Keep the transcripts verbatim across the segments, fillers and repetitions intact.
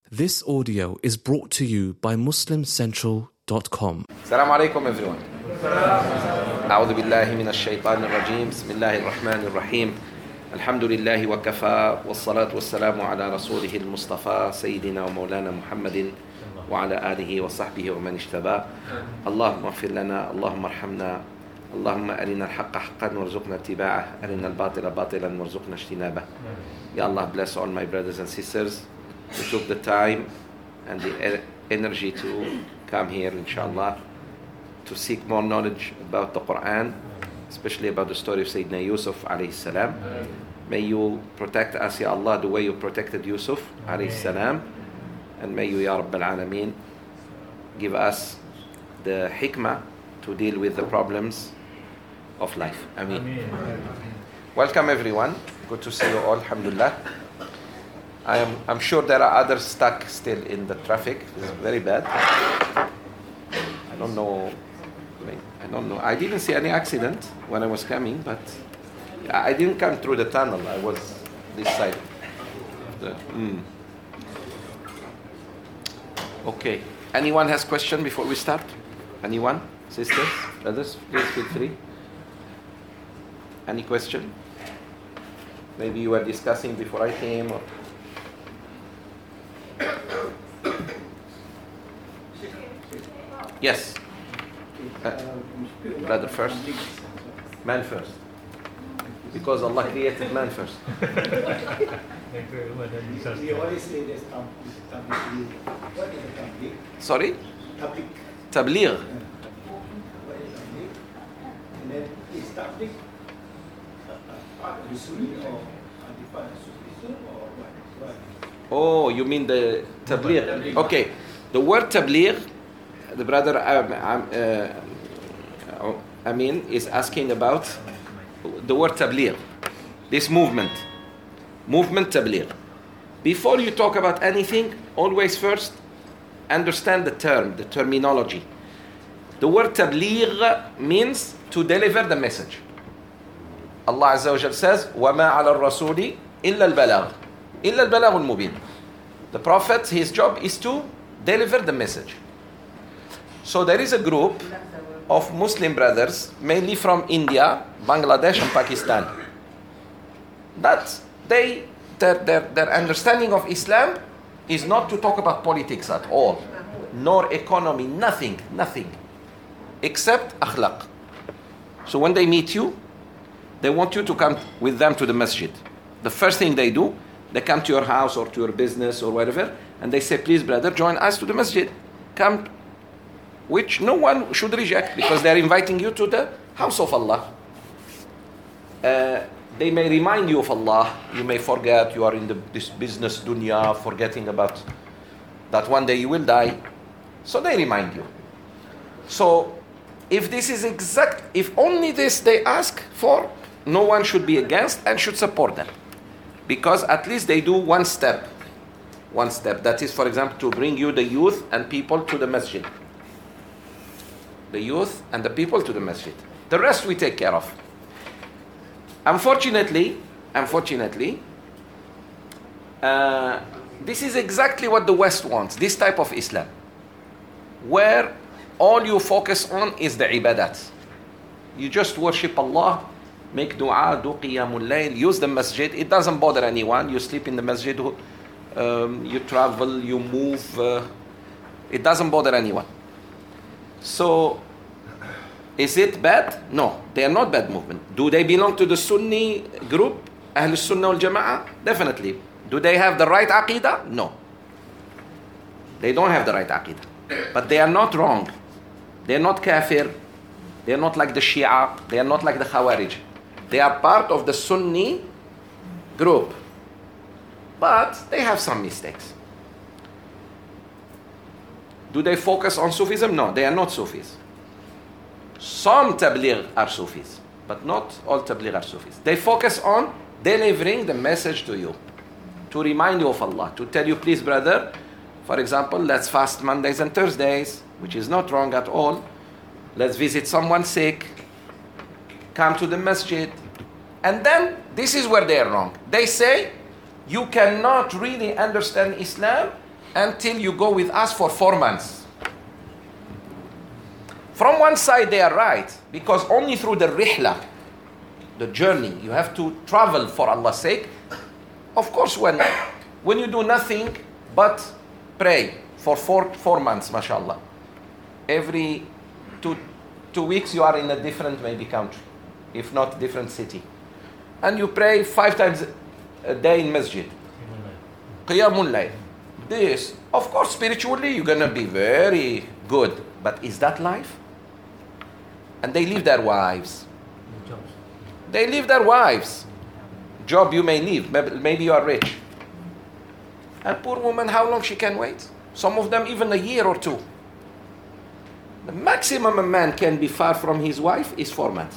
This audio is brought to you by muslim central dot com. Assalamu alaikum everyone. أعوذ بالله من الشيطان الرجيم. بسم الله الرحمن الرحيم. الحمد لله وكفى والصلاة والسلام على رسوله المصطفى سيدنا ومولانا محمد وعلى آله وصحبه ومن اجتباه. اللهم اغفر لنا، اللهم ارحمنا، اللهم أرنا الحق حقا وارزقنا اتباعه، أرنا الباطل باطلا وارزقنا اجتنابه. Ya Allah, bless all my brothers and sisters who took the time and the energy to come here, inshallah, to seek more knowledge about the Quran, especially about the story of Sayyidina Yusuf alayhi salam. May you protect us, Ya Allah, the way you protected Yusuf alayhi salam, and may you, Ya Rabbal Alameen, give us the hikmah to deal with the problems of life. Ameen. Welcome everyone. Good to see you all, alhamdulillah. I am, I'm sure there are others stuck still in the traffic. It's very bad. I don't know. I don't know. I didn't see any accident when I was coming, but I didn't come through the tunnel. I was this side. The, mm. Okay. Anyone has question before we start? Anyone? Sisters? Brothers? Please feel free. Any question? Maybe you were discussing before I came. Or... Yes. Uh, brother first. Man first. Because Allah created man first. We always say there's tabligh. What is the tabligh? Sorry? Tabligh. Tabligh. What is tabligh? And then is tabligh part of the Sunni or part of Sufism or what? What? Oh, you mean the tabligh? Okay. The word tabligh, the brother um, um, uh, Amin is asking about the word tabligh, this movement. Movement tabligh. Before you talk about anything, always first understand the term, the terminology. The word tabligh means to deliver the message. Allah Azza wa Jal says, وَمَا عَلَى الرَّسُولِ إِلَّا الْبَلَاغِ إِلَّا الْبَلَاغُ الْمُبِينُ. The Prophet, his job is to deliver the message. So there is a group of Muslim brothers, mainly from India, Bangladesh and Pakistan, that they, their, their, their understanding of Islam is not to talk about politics at all, nor economy, nothing, nothing, except akhlaq. So when they meet you, they want you to come with them to the masjid. The first thing they do, they come to your house or to your business or wherever, and they say, please brother, join us to the masjid. Come, which no one should reject because they're inviting you to the house of Allah. Uh, they may remind you of Allah. You may forget, you are in the, this business dunya, forgetting about that one day you will die. So they remind you. So if this is exact, if only this they ask for, no one should be against and should support them. Because at least they do one step. One step. That is, for example, to bring you the youth and people to the masjid. The youth and the people to the masjid. The rest we take care of. Unfortunately, unfortunately, uh, this is exactly what the West wants, this type of Islam, where all you focus on is the ibadat. You just worship Allah, make dua, do qiyamul layl, use the masjid. It doesn't bother anyone. You sleep in the masjid, um, you travel, you move. Uh, it doesn't bother anyone. So, is it bad? No, they are not bad movement. Do they belong to the Sunni group, Ahl Sunnah wal Jama'ah? Definitely. Do they have the right aqidah? No. They don't have the right aqidah. But they are not wrong. They are not kafir. They are not like the Shia. They are not like the Khawarij. They are part of the Sunni group. But they have some mistakes. Do they focus on Sufism? No, they are not Sufis. Some Tabligh are Sufis, but not all Tabligh are Sufis. They focus on delivering the message to you, to remind you of Allah, to tell you, please brother, for example, let's fast Mondays and Thursdays, which is not wrong at all. Let's visit someone sick. Come to the masjid. And then, this is where they are wrong. They say, you cannot really understand Islam until you go with us for four months. From one side they are right, because only through the rihla, the journey, you have to travel for Allah's sake. Of course, when, when you do nothing but pray for four, four months, mashallah. Every two, two weeks you are in a different maybe country, if not different city. And you pray five times a day in masjid. Qiyamul layl. This, of course, spiritually you're going to be very good. But is that life? And they leave their wives. They leave their wives. Job you may leave. Maybe you are rich. And poor woman, how long she can wait? Some of them even a year or two. The maximum a man can be far from his wife is four months.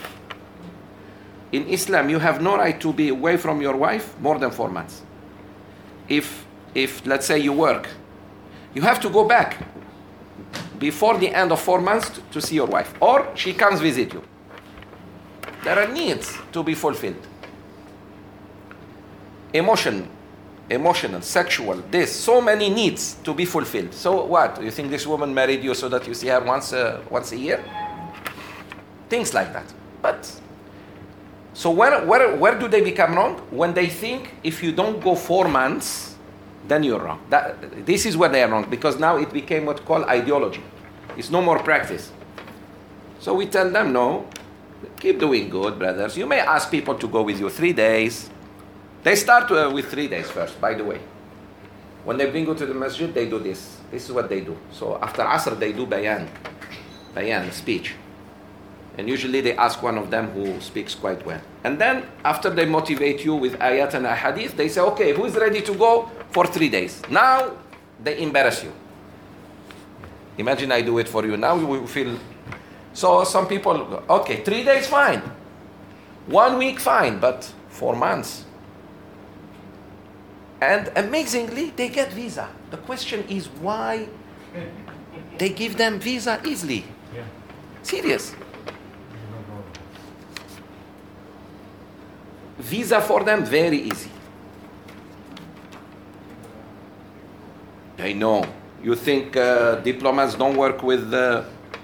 In Islam, you have no right to be away from your wife more than four months. If, if let's say you work, you have to go back before the end of four months to, to see your wife. Or she comes visit you. There are needs to be fulfilled. Emotion, emotional, sexual, this, so many needs to be fulfilled. So what? You think this woman married you so that you see her once, uh, once a year? Things like that. But, so where, where, where do they become wrong? When they think if you don't go four months, then you're wrong. That, this is where they are wrong, because now it became what's called ideology. It's no more practice. So we tell them, no, keep doing good, brothers. You may ask people to go with you three days. They start uh, with three days first, by the way. When they bring you to the masjid, they do this. This is what they do. So after Asr, they do bayan. Bayan, speech. And usually they ask one of them who speaks quite well. And then, after they motivate you with ayat and ahadith, they say, okay, who is ready to go for three days? Now, they embarrass you. Imagine I do it for you. Now you will feel... So some people go, okay, three days, fine. One week, fine. But four months. And amazingly, they get visa. The question is why they give them visa easily. Yeah. Serious. Visa for them, very easy. I know. You think uh, diplomats don't work with... Uh,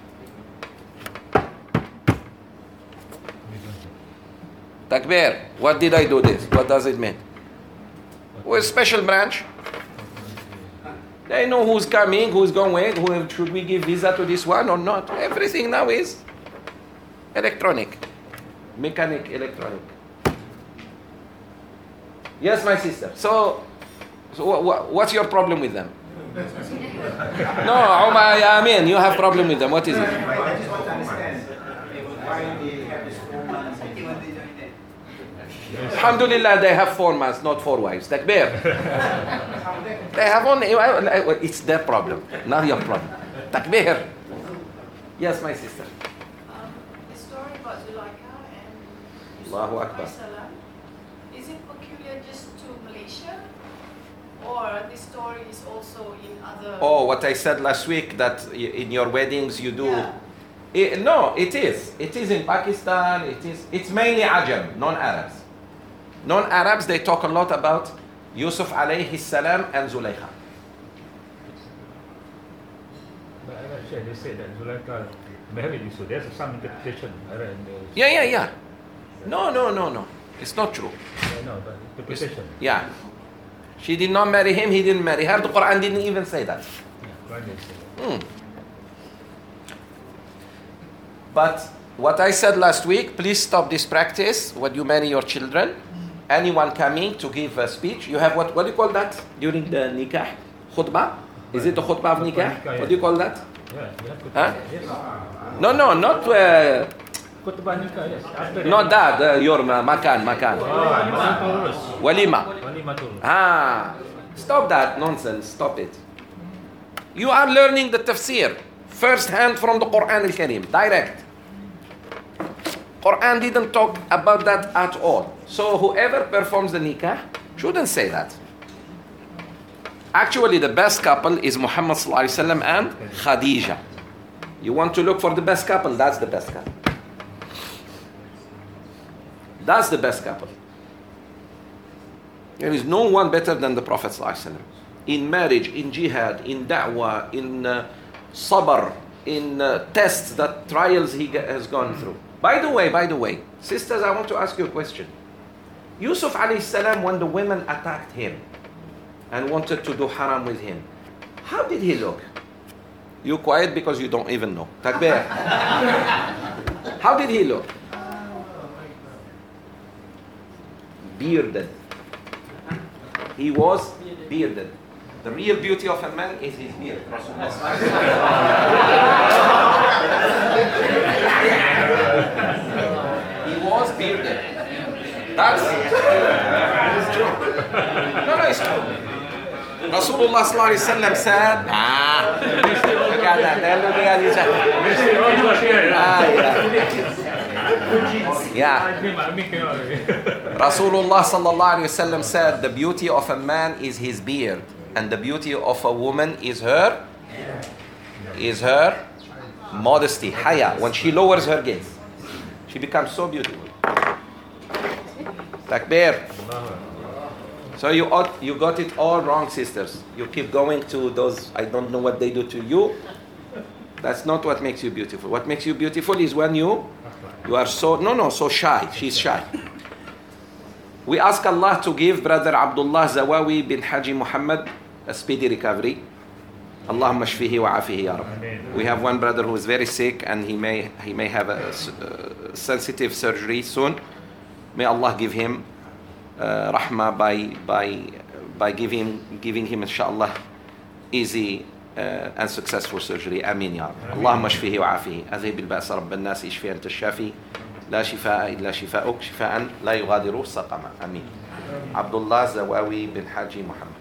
Takbir, what did I do this? What does it mean? With special branch. They know who's coming, who's going, who, should we give visa to this one or not? Everything now is electronic. Mechanic, electronic. Yes, my sister. So, so wh- wh- what's your problem with them? No, Umar, I mean, you have problem with them. What is it? I just want to understand why they have this four months. Alhamdulillah, they have four months, not four wives. Takbir. They have only, it's their problem, not your problem. Takbir. Yes, my sister. Um, the story about Zulaikha and Yusuf Allahu Akbar. Salam, is it peculiar just to Malaysia, or this story is also in other? Oh, what I said last week, that y- in your weddings you do... Yeah. It, no, it is. It is in Pakistan. It is. It's mainly Ajam, non-Arabs. Non-Arabs, they talk a lot about Yusuf alayhi salam and Zulaikha. But I'm not sure they said that Zulaikha married Yusuf. There's some interpretation. I read in the, Yeah, yeah, yeah. No, no, no, no. It's not true. I know, but interpretation. Yeah. She did not marry him, he didn't marry her. The Quran didn't even say that. Yeah, Quran did say that. Hmm. But what I said last week, please stop this practice when you marry your children. Anyone coming to give a speech, you have what, what do you call that during the nikah? Khutbah? Is it the khutbah of nikah? What do you call that? Yeah, you have to. Huh? Yes. No, no, not uh, Khutbah nikah, yes. After not that, uh, your uh, makan, makan. Ah, Maturus. Walima. Walimatul. Ah, stop that nonsense, stop it. You are learning the tafsir first hand from the Quran al-Karim, direct. Quran didn't talk about that at all. So whoever performs the nikah shouldn't say that. Actually, the best couple is Muhammad sallallahu alaihi wasallam and Khadija. You want to look for the best couple, that's the best couple. That's the best couple. There is no one better than the Prophet sallallahu alaihi wasallam. in marriage, in jihad, in da'wah, in uh, sabr, in uh, tests, that trials he has gone through. By the way, by the way, sisters, I want to ask you a question. Yusuf alayhi salam, when the women attacked him and wanted to do haram with him, how did he look? You quiet because you don't even know. Takbir. How did he look? Bearded. He was bearded. The real beauty of a man is his beard. He was bearded. That's it's true. No, no, it's true. Rasulullah sallallahu alaihi wasallam said, ah, look at that. Look at that. Ah, yeah. Yeah. Rasulullah sallallahu alaihi wasallam said, the beauty of a man is his beard, and the beauty of a woman is her, is her modesty, haya. When she lowers her gaze, she becomes so beautiful. Takbir. So you ought, you got it all wrong, sisters. You keep going to those, I don't know what they do to you. That's not what makes you beautiful. What makes you beautiful is when you, you are so, no, no, so shy. She's shy. We ask Allah to give Brother Abdullah Zawawi bin Haji Muhammad a speedy recovery. Allahumma shfihi wa afihi ya Rabb. We have one brother who is very sick and he may, he may have a uh, sensitive surgery soon. May Allah give him uh, rahmah by by by giving giving him inshallah easy uh, and successful surgery. Amin ya Rabb. Allahumma shfihi wa afihi. Adhib al-ba's rabb an-nas ishfi anta ash-shafi. La shifaa illa shifaa'uk shifaa'an la yughadiru saqama. Amin. Abdullah Zawawi bin Haji Muhammad.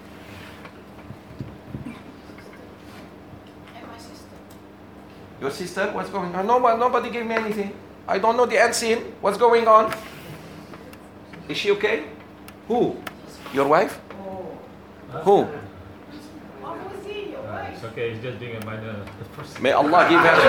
And my sister. Your sister, what's going on? Nobody, nobody gave me anything. I don't know the end scene. What's going on? Is she okay? Who? Your wife? Who? What was he? Your wife? It's okay, it's just being a minor. May Allah give her.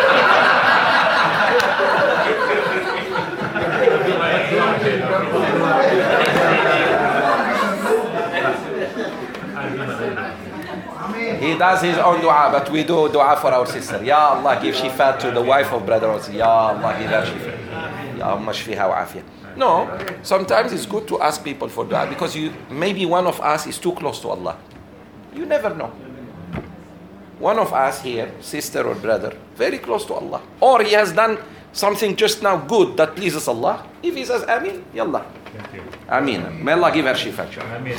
He does his own dua, but we do dua for our sister. Ya Allah, give shifa to the wife of brother Osi. Ya Allah, give her shifa. Ya Allah, shfiha wa afiyah. No, sometimes it's good to ask people for dua because you maybe one of us is too close to Allah. You never know. One of us here, sister or brother, very close to Allah. Or he has done something just now good that pleases Allah. If he says Ameen, Yallah. Thank you. Ameen. May Allah give her shifa. I mean,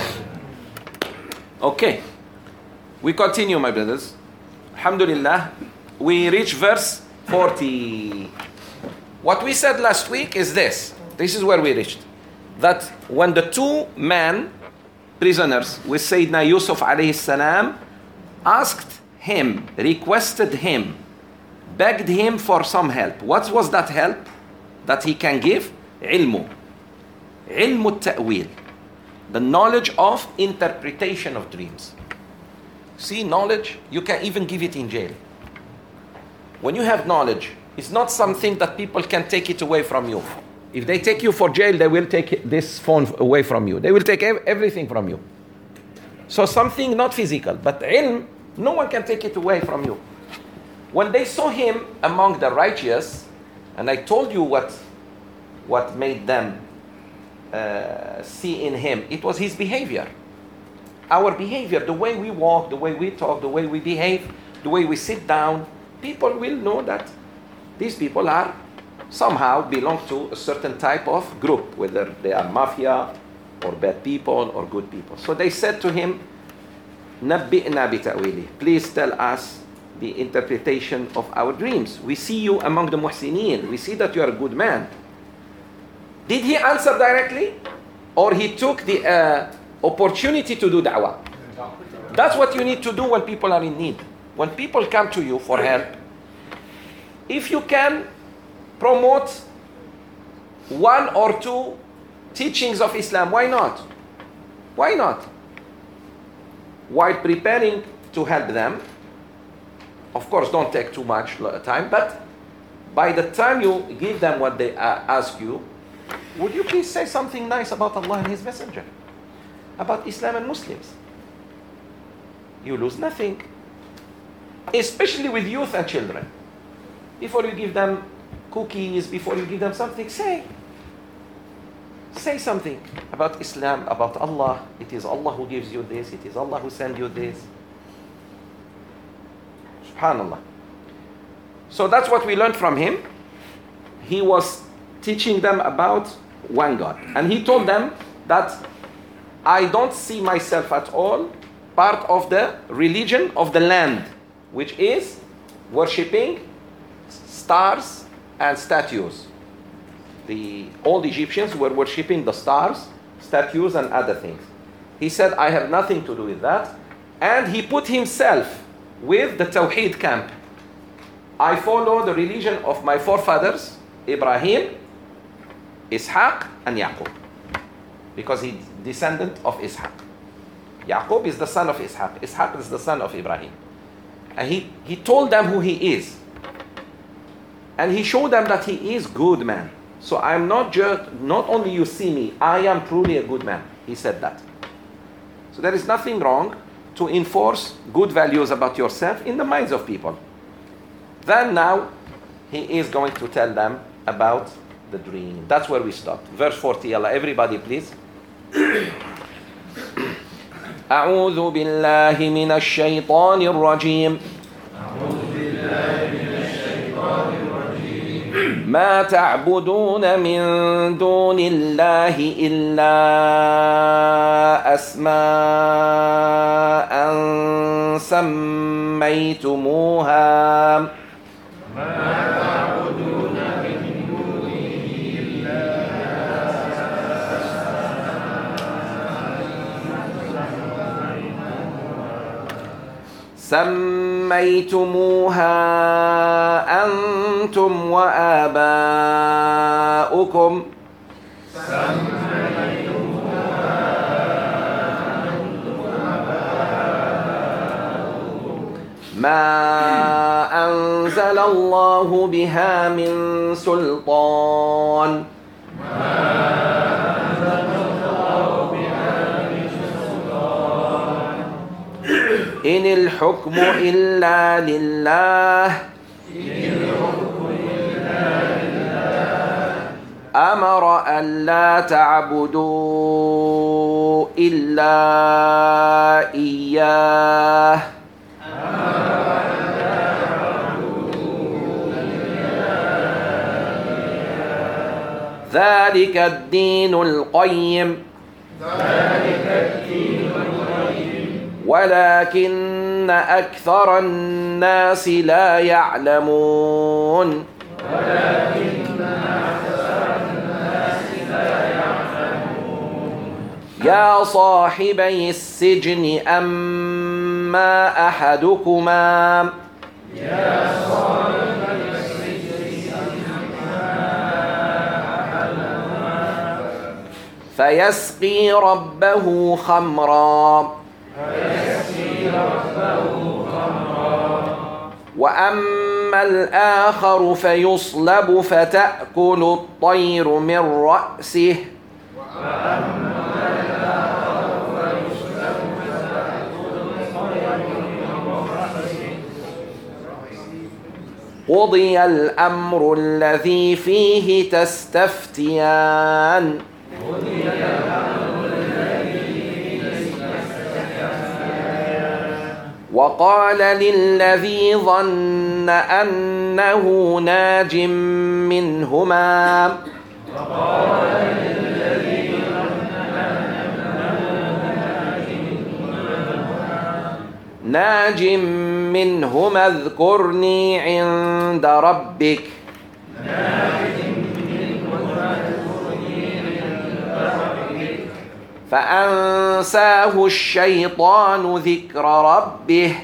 Okay. We continue, my brothers. Alhamdulillah. We reach verse forty. What we said last week is this. This is where we reached. That when the two men, prisoners with Sayyidina Yusuf alayhi salam, asked him, requested him, begged him for some help. What was that help that he can give? Ilmu. Ilmu ta'wil. The knowledge of interpretation of dreams. See, knowledge, you can even give it in jail. When you have knowledge, it's not something that people can take it away from you. If they take you for jail, they will take this phone away from you. They will take ev- everything from you. So something not physical, but ilm, no one can take it away from you. When they saw him among the righteous, and I told you what, what made them uh, see in him, it was his behavior. Our behavior, the way we walk, the way we talk, the way we behave, the way we sit down, people will know that these people are somehow belong to a certain type of group, whether they are mafia or bad people or good people. So they said to him, "Nabbi'na bi ta'wili." Please tell us the interpretation of our dreams. We see you among the muhsineen. We see that you are a good man. Did he answer directly? Or he took the uh, opportunity to do da'wah? That's what you need to do when people are in need. When people come to you for help, if you can promote one or two teachings of Islam, why not? Why not? While preparing to help them, of course, don't take too much time, but by the time you give them what they uh, ask you, would you please say something nice about Allah and His Messenger? About Islam and Muslims? you lose nothing. Especially with youth and children. Before you give them cookies, before you give them something, say. Say something about Islam, about Allah. It is Allah who gives you this. It is Allah who sends you this. SubhanAllah. So that's what we learned from him. He was teaching them about one God. And he told them that I don't see myself at all part of the religion of the land, which is worshipping stars and statues. The old Egyptians were worshipping the stars, statues, and other things. He said, I have nothing to do with that. And he put himself with the Tawheed camp. I follow the religion of my forefathers, Ibrahim, Ishaq, and Yaqub. Because he's descendant of Ishaq. Yaqub is the son of Ishaq. Ishaq is the son of Ibrahim. And he, he told them who he is. And he showed them that he is good man. So I'm not just, not only you see me, I am truly a good man. He said that. So there is nothing wrong to enforce good values about yourself in the minds of people. Then now, he is going to tell them about the dream. That's where we stopped. Verse forty, Allah, everybody please. أعوذ بالله من الشيطان الرجيم ما تعبدون من دون الله إلا أسماء سميتموها سميتموها أنتم وآباؤكم ما أنزل الله بها من سلطان إن الحكم إلا لله أمر ألا تعبدوا إلا إياه ذلك الدين القيم ولكن أكثر الناس لا يعلمون يا صاحبي السجن أما أحدكما فيسقي ربه خمرا وأما الآخر فيصلب فتأكل الطير من رأسه قضي الأمر الذي فيه تستفتيان وقال للذي ظن أنه ناج منهما ناج منهما اذكرني عند ربك فأنساه الشيطان ذكر ربه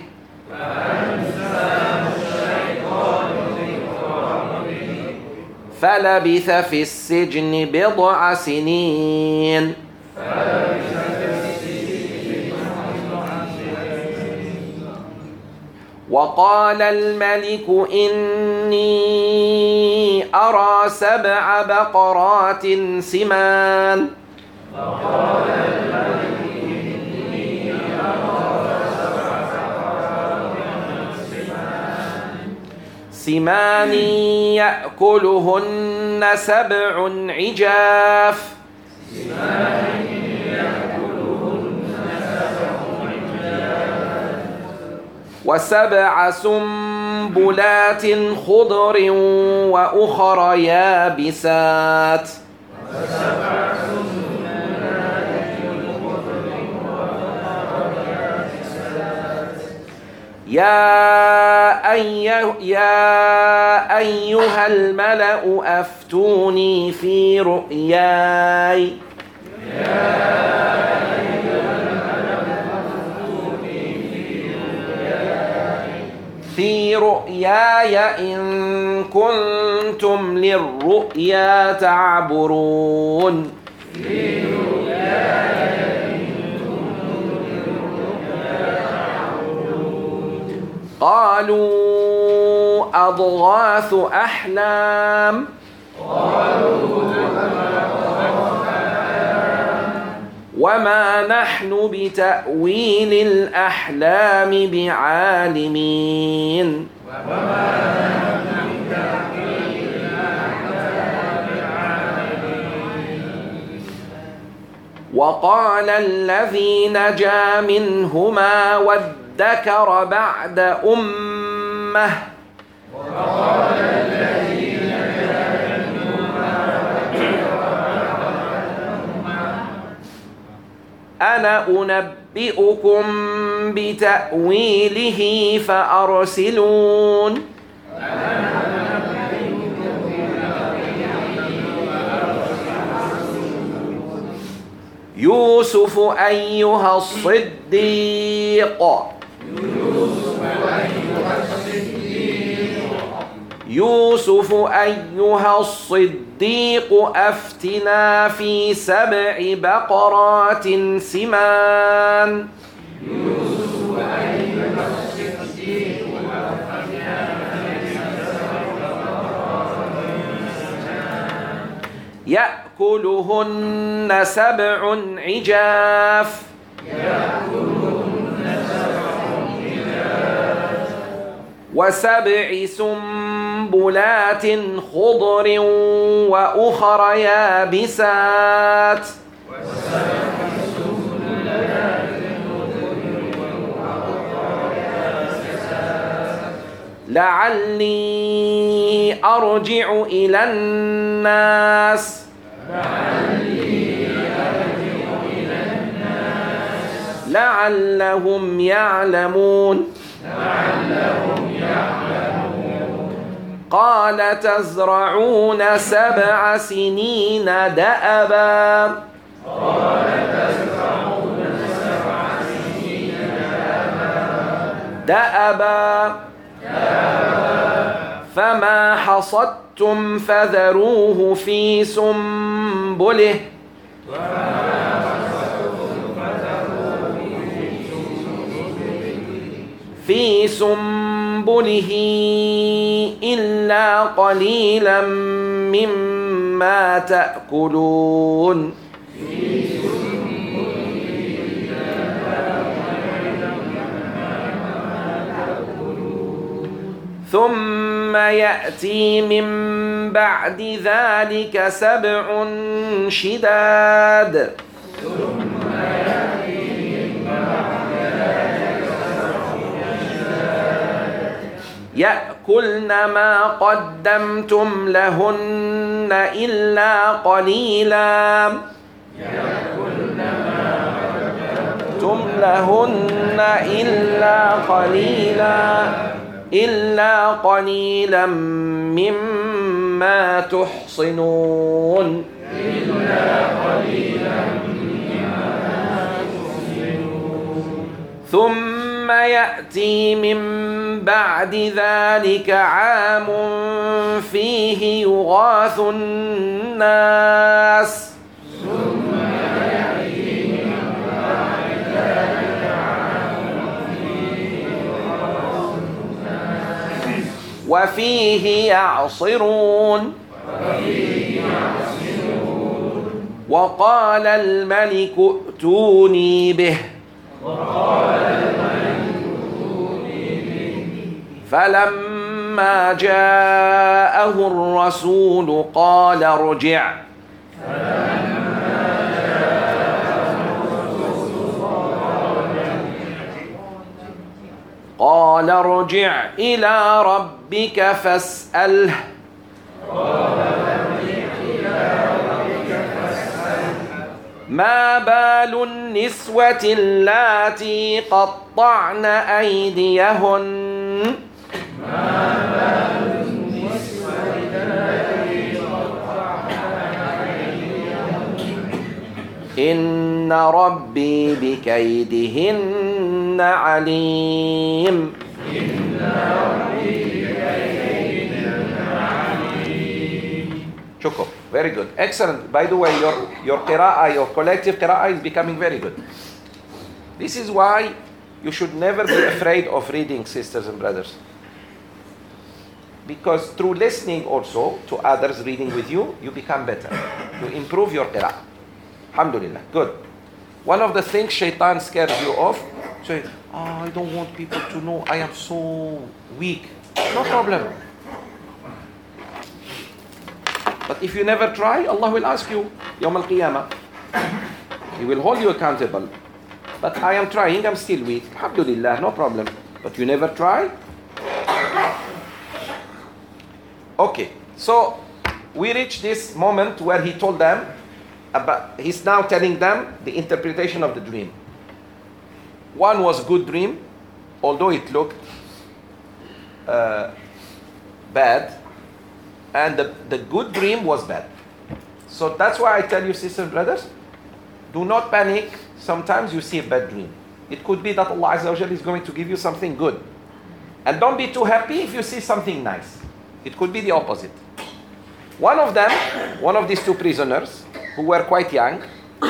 فلبث في السجن بضع سنين وقال الملك إني أرى سبع بقرات سمان سمان يأكلهن سبع عجاف وسبع سنبلات خضر وأخر يابسات يا أيه يا أيها الملأ أفتوني في رؤياي في رؤياي إن كنتم للرؤيا تعبرون قالوا أضغاث أحلام وما نحن بتأويل الأحلام بعالمين وقال الذي نجا منهما وادكر بعد أمة أنا أنبئكم بتأويله فأرسلون يوسف أيها الصديق يوسف أيها الصديق أفتنا في سبع بقرات سمان يأكلهن سبع عجاف وسبع سنبلات خضر وأخر يابسات لعلي أرجع إلى الناس لعلهم يعلمون قال تزرعون سبع سنين دأبا دأبا فما حصدتم فذروه في سنبله في سنبله إلا قليلا مما تأكلون ثم يأتي من بعد ذلك سبع شداد يأكلن ما قدمتم لهن إلا قليلا قدمتم لهن إلا قليلا إلا قليلا مما تحصنون ثم يأتي من بعد ذلك عام فيه يغاث الناس وفيه يعصرون وقال الملك ائتوني به فلما فلما جاءه الرسول قال ارجع قال ارجع إلى ربك فاسأله ما بال النسوة اللاتي قطعن أيديهن إن ربي بكيدهن عليم. شكرا. Very good. Excellent. By the way, your, your qira'ah, your collective qira'ah is becoming very good. This is why you should never be afraid of reading, sisters and brothers. Because through listening also to others reading with you, you become better. You improve your qira'ah. Alhamdulillah. Good. One of the things shaitan scares you of, say, oh, I don't want people to know I am so weak. No problem. But if you never try, Allah will ask you, Yawm al-Qiyamah. He will hold you accountable. But I am trying, I'm still weak. Alhamdulillah, no problem. But you never try? Okay, so we reach this moment where he told them, about, he's now telling them the interpretation of the dream. One was good dream, although it looked uh, bad. And the, the good dream was bad. So that's why I tell you, sisters and brothers, do not panic. Sometimes you see a bad dream. It could be that Allah Azza wa Jalla is going to give you something good. And don't be too happy if you see something nice. It could be the opposite. One of them, one of these two prisoners, who were quite young,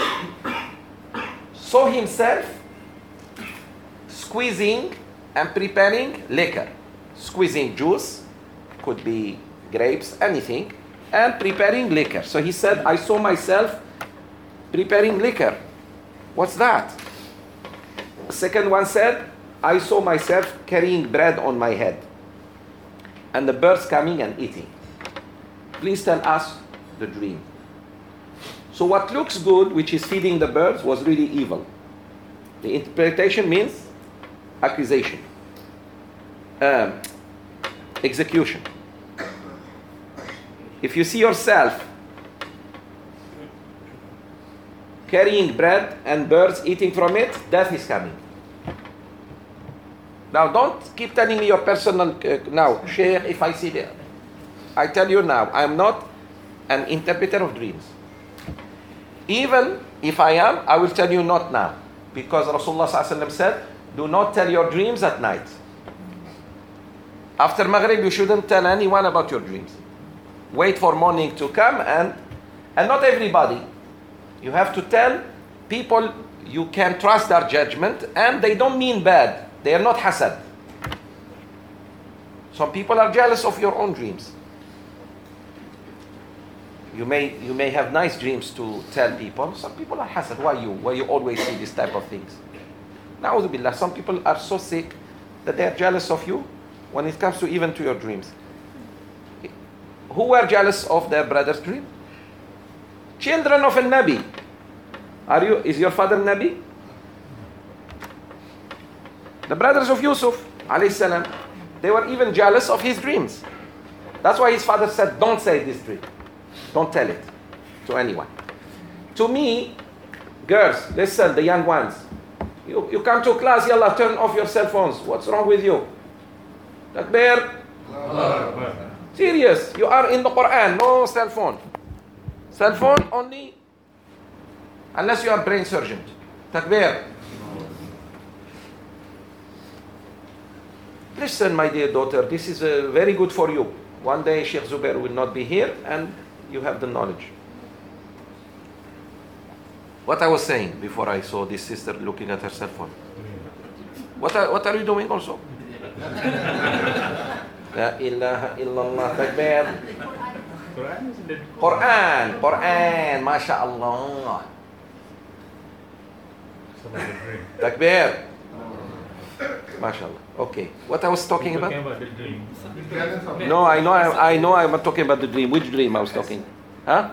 saw himself squeezing and preparing liquor. Squeezing juice, could be grapes, anything, and preparing liquor. So he said, I saw myself preparing liquor. What's that? The second one said, I saw myself carrying bread on my head and the birds coming and eating. Please tell us the dream. So what looks good, which is feeding the birds, was really evil. The interpretation means accusation, um, execution. If you see yourself carrying bread and birds eating from it, death is coming. Now don't keep telling me your personal, uh, now, Sheikh, if I see that. I tell you now, I am not an interpreter of dreams. Even if I am, I will tell you not now. Because Rasulullah sallallahu alaihi wasallam said, do not tell your dreams at night. After Maghrib, you shouldn't tell anyone about your dreams. Wait for morning to come, and and not everybody. You have to tell people you can trust their judgment, and they don't mean bad. They are not hasad. Some people are jealous of your own dreams. You may you may have nice dreams to tell people. Some people are hasad. Why you? Why you always see this type of things? Na'udhu billah. Some people are so sick that they are jealous of you when it comes to even to your dreams. Who were jealous of their brother's dream? Children of a Nabi. Are you? Is your father Nabi? The brothers of Yusuf, alayhi salam, they were even jealous of his dreams. That's why his father said, don't say this dream. Don't tell it to anyone. To me, girls, listen, the young ones. You, you come to class, yalla, turn off your cell phones. What's wrong with you? Takbir. Serious, you are in the Quran, no cell phone. Cell phone only unless you are brain surgeon. Takbir. Listen, my dear daughter, this is uh, very good for you. One day Sheikh Zubair will not be here and you have the knowledge. What I was saying before I saw this sister looking at her cell phone. What are, what are you doing also? La ilaha illallah, takbir. Quran, Quran, mashallah. Takbir. Mashallah. Okay. What I was talking about? Talking about the dream. No, I know. I, I know. I'm talking about the dream. Which dream I was talking? Huh?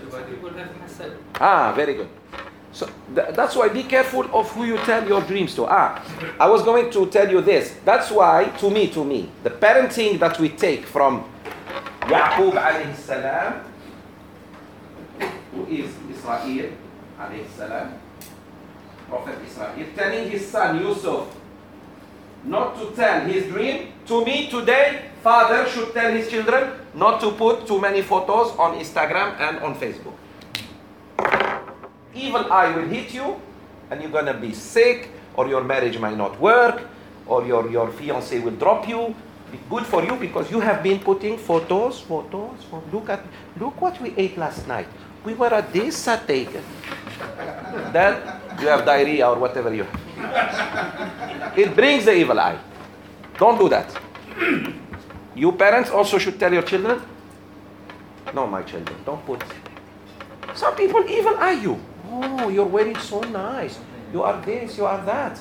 Ah, very good. So th- that's why be careful of who you tell your dreams to. Ah, I was going to tell you this. That's why, to me, to me, the parenting that we take from Yaqub alayhi salam, who is Israel alayhi salam, Prophet Israel, telling his son Yusuf not to tell his dream. To me today, father should tell his children not to put too many photos on Instagram and on Facebook. Evil eye will hit you and you're gonna be sick, or your marriage might not work, or your, your fiancé will drop you. Good for you because you have been putting photos, photos, photos. Look at, look what we ate last night. We were at this satay. Then you have diarrhea or whatever you have. It brings the evil eye. Don't do that. You parents also should tell your children, no, my children, don't put. Some people evil eye you. Oh, you're wearing so nice. You are this, you are that.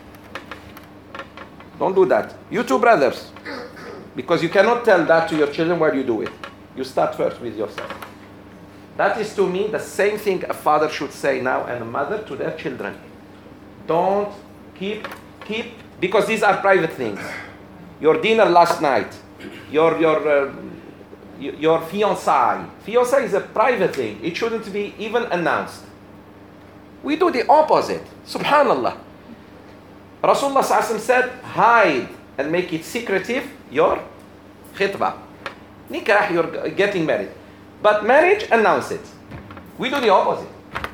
Don't do that. You two brothers. Because you cannot tell that to your children while you do it. You start first with yourself. That is to me the same thing a father should say now and a mother to their children. Don't keep, keep, because these are private things. Your dinner last night, your, your, uh, your fiancé. Fiancé is a private thing. It shouldn't be even announced. We do the opposite. Subhanallah. Rasulullah sallallahu alaihi wasallam said, hide and make it secretive your khitbah. Nikah, you're getting married. But marriage, announce it. We do the opposite.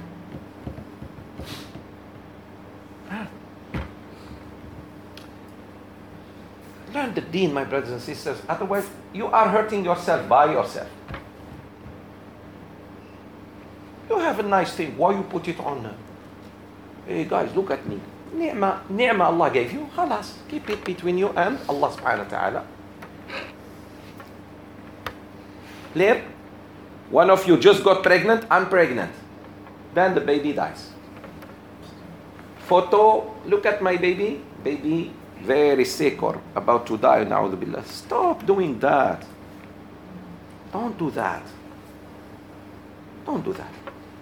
Learn the deen, my brothers and sisters. Otherwise, you are hurting yourself by yourself. You have a nice thing. Why you put it on? Hey guys, look at me. Ni'mah, ni'mah Allah gave you. Khalas. Keep it between you and Allah subhanahu wa ta'ala. Clear? One of you just got pregnant, I'm pregnant. Then the baby dies. Photo, look at my baby. Baby very sick or about to die. Na'udhu billah. Stop doing that. Don't do that. Don't do that.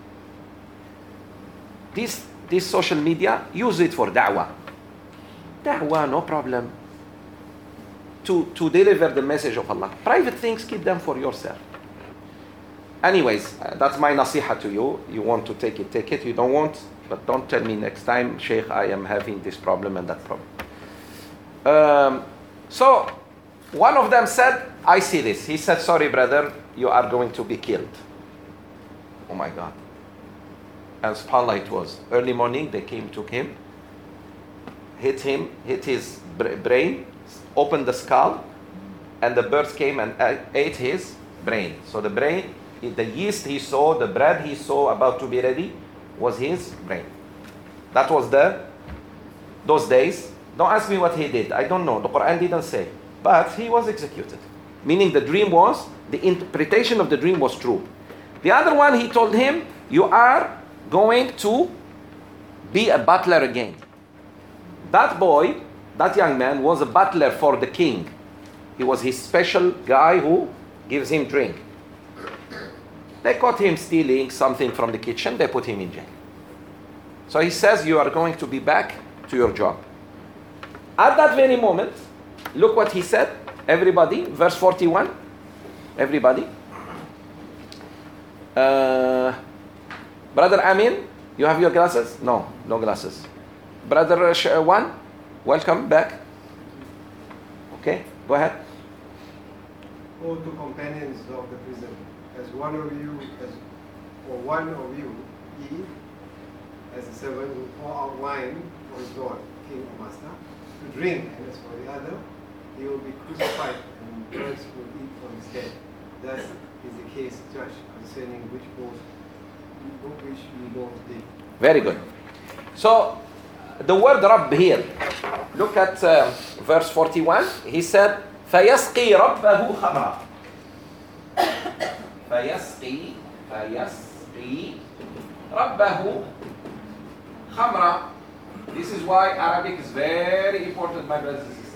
This, this social media, use it for da'wah. Da'wah, no problem. To, to deliver the message of Allah. Private things, keep them for yourself. Anyways, uh, that's my nasiha to you. You want to take it, take it. You don't want, but don't tell me next time, Sheikh, I am having this problem and that problem. Um, so, one of them said, I see this. He said, sorry, brother, you are going to be killed. Oh my God. And subhanAllah, it was early morning, they came, took him, hit him, hit his brain, opened the skull, and the birds came and ate his brain. So the brain, the yeast he saw, the bread he saw about to be ready, was his brain. That was the, those days. Don't ask me what he did. I don't know. The Quran didn't say. But he was executed. Meaning the dream was, the interpretation of the dream was true. The other one, he told him, you are going to be a butler again. That boy, that young man, was a butler for the king. He was his special guy who gives him drink. They caught him stealing something from the kitchen. They put him in jail. So he says, you are going to be back to your job. At that very moment, look what he said. Everybody, verse forty-one. Everybody. Uh, Brother Amin, you have your glasses? No, no glasses. Brother One, welcome back. Okay, go ahead. O two companions of the prison, as one of you, as or one of you, he, as a servant, will pour out wine for his Lord, king or master, to drink, and as for the other, he will be crucified, and birds will eat from his head. Thus is the case judged concerning which both which we don't dig. Very good. So, the word Rabb here, look at uh, verse forty-one. He said, فَيَسْقِي رَبَّهُ خَمْرًا فَيَسْقِي فَيَسْقِي رَبَّهُ خَمْرًا. This is why Arabic is very important, my brothers and sisters.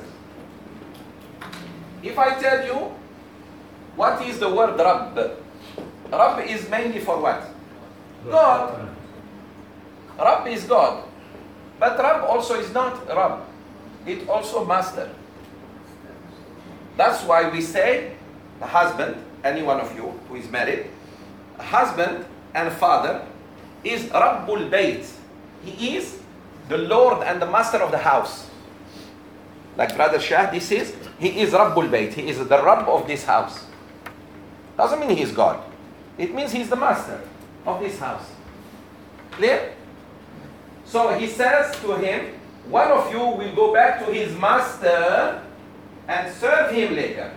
If I tell you, what is the word Rabb? Rabb is mainly for what? God. Rabb is God. But Rabb also is not Rabb. It also master. That's why we say the husband, any one of you who is married, a husband and father is Rabbul Bayt. He is the Lord and the master of the house. Like Brother Shah, this is, he is Rabbul Bayt. He is the Rabb of this house. Doesn't mean he is God. It means he is the master of this house. Clear? So he says to him, one of you will go back to his master and serve him liquor.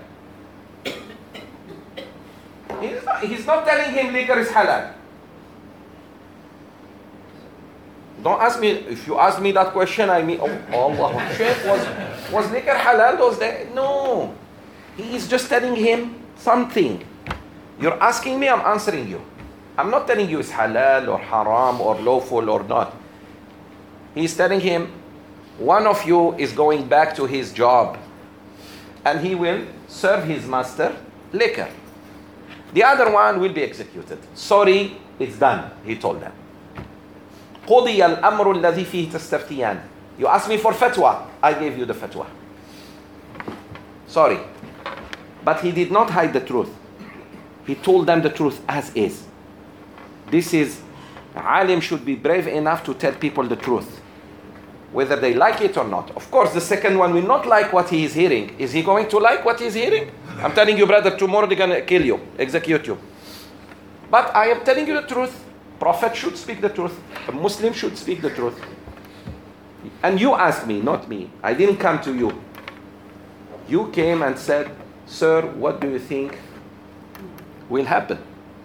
He's not, he's not telling him liquor is halal. Don't ask me, if you ask me that question, I mean, oh, Allah, Shaykh, was, was liquor halal those days? No. He is just telling him something. You're asking me, I'm answering you. I'm not telling you it's halal or haram or lawful or not. He's telling him, one of you is going back to his job and he will serve his master liquor. The other one will be executed. Sorry, it's done, he told them. قُضِيَ الْأَمْرُ الَّذِي فِيهِ تَسْتَفْتِيَانِ. You asked me for fatwa, I gave you the fatwa. Sorry. But he did not hide the truth. He told them the truth as is. This is, alim should be brave enough to tell people the truth, whether they like it or not. Of course, the second one will not like what he is hearing. Is he going to like what he is hearing? I'm telling you, brother, tomorrow they're going to kill you, execute you. But I am telling you the truth. Prophet should speak the truth. A Muslim should speak the truth. And you asked me, not me. I didn't come to you. You came and said, sir, what do you think will happen?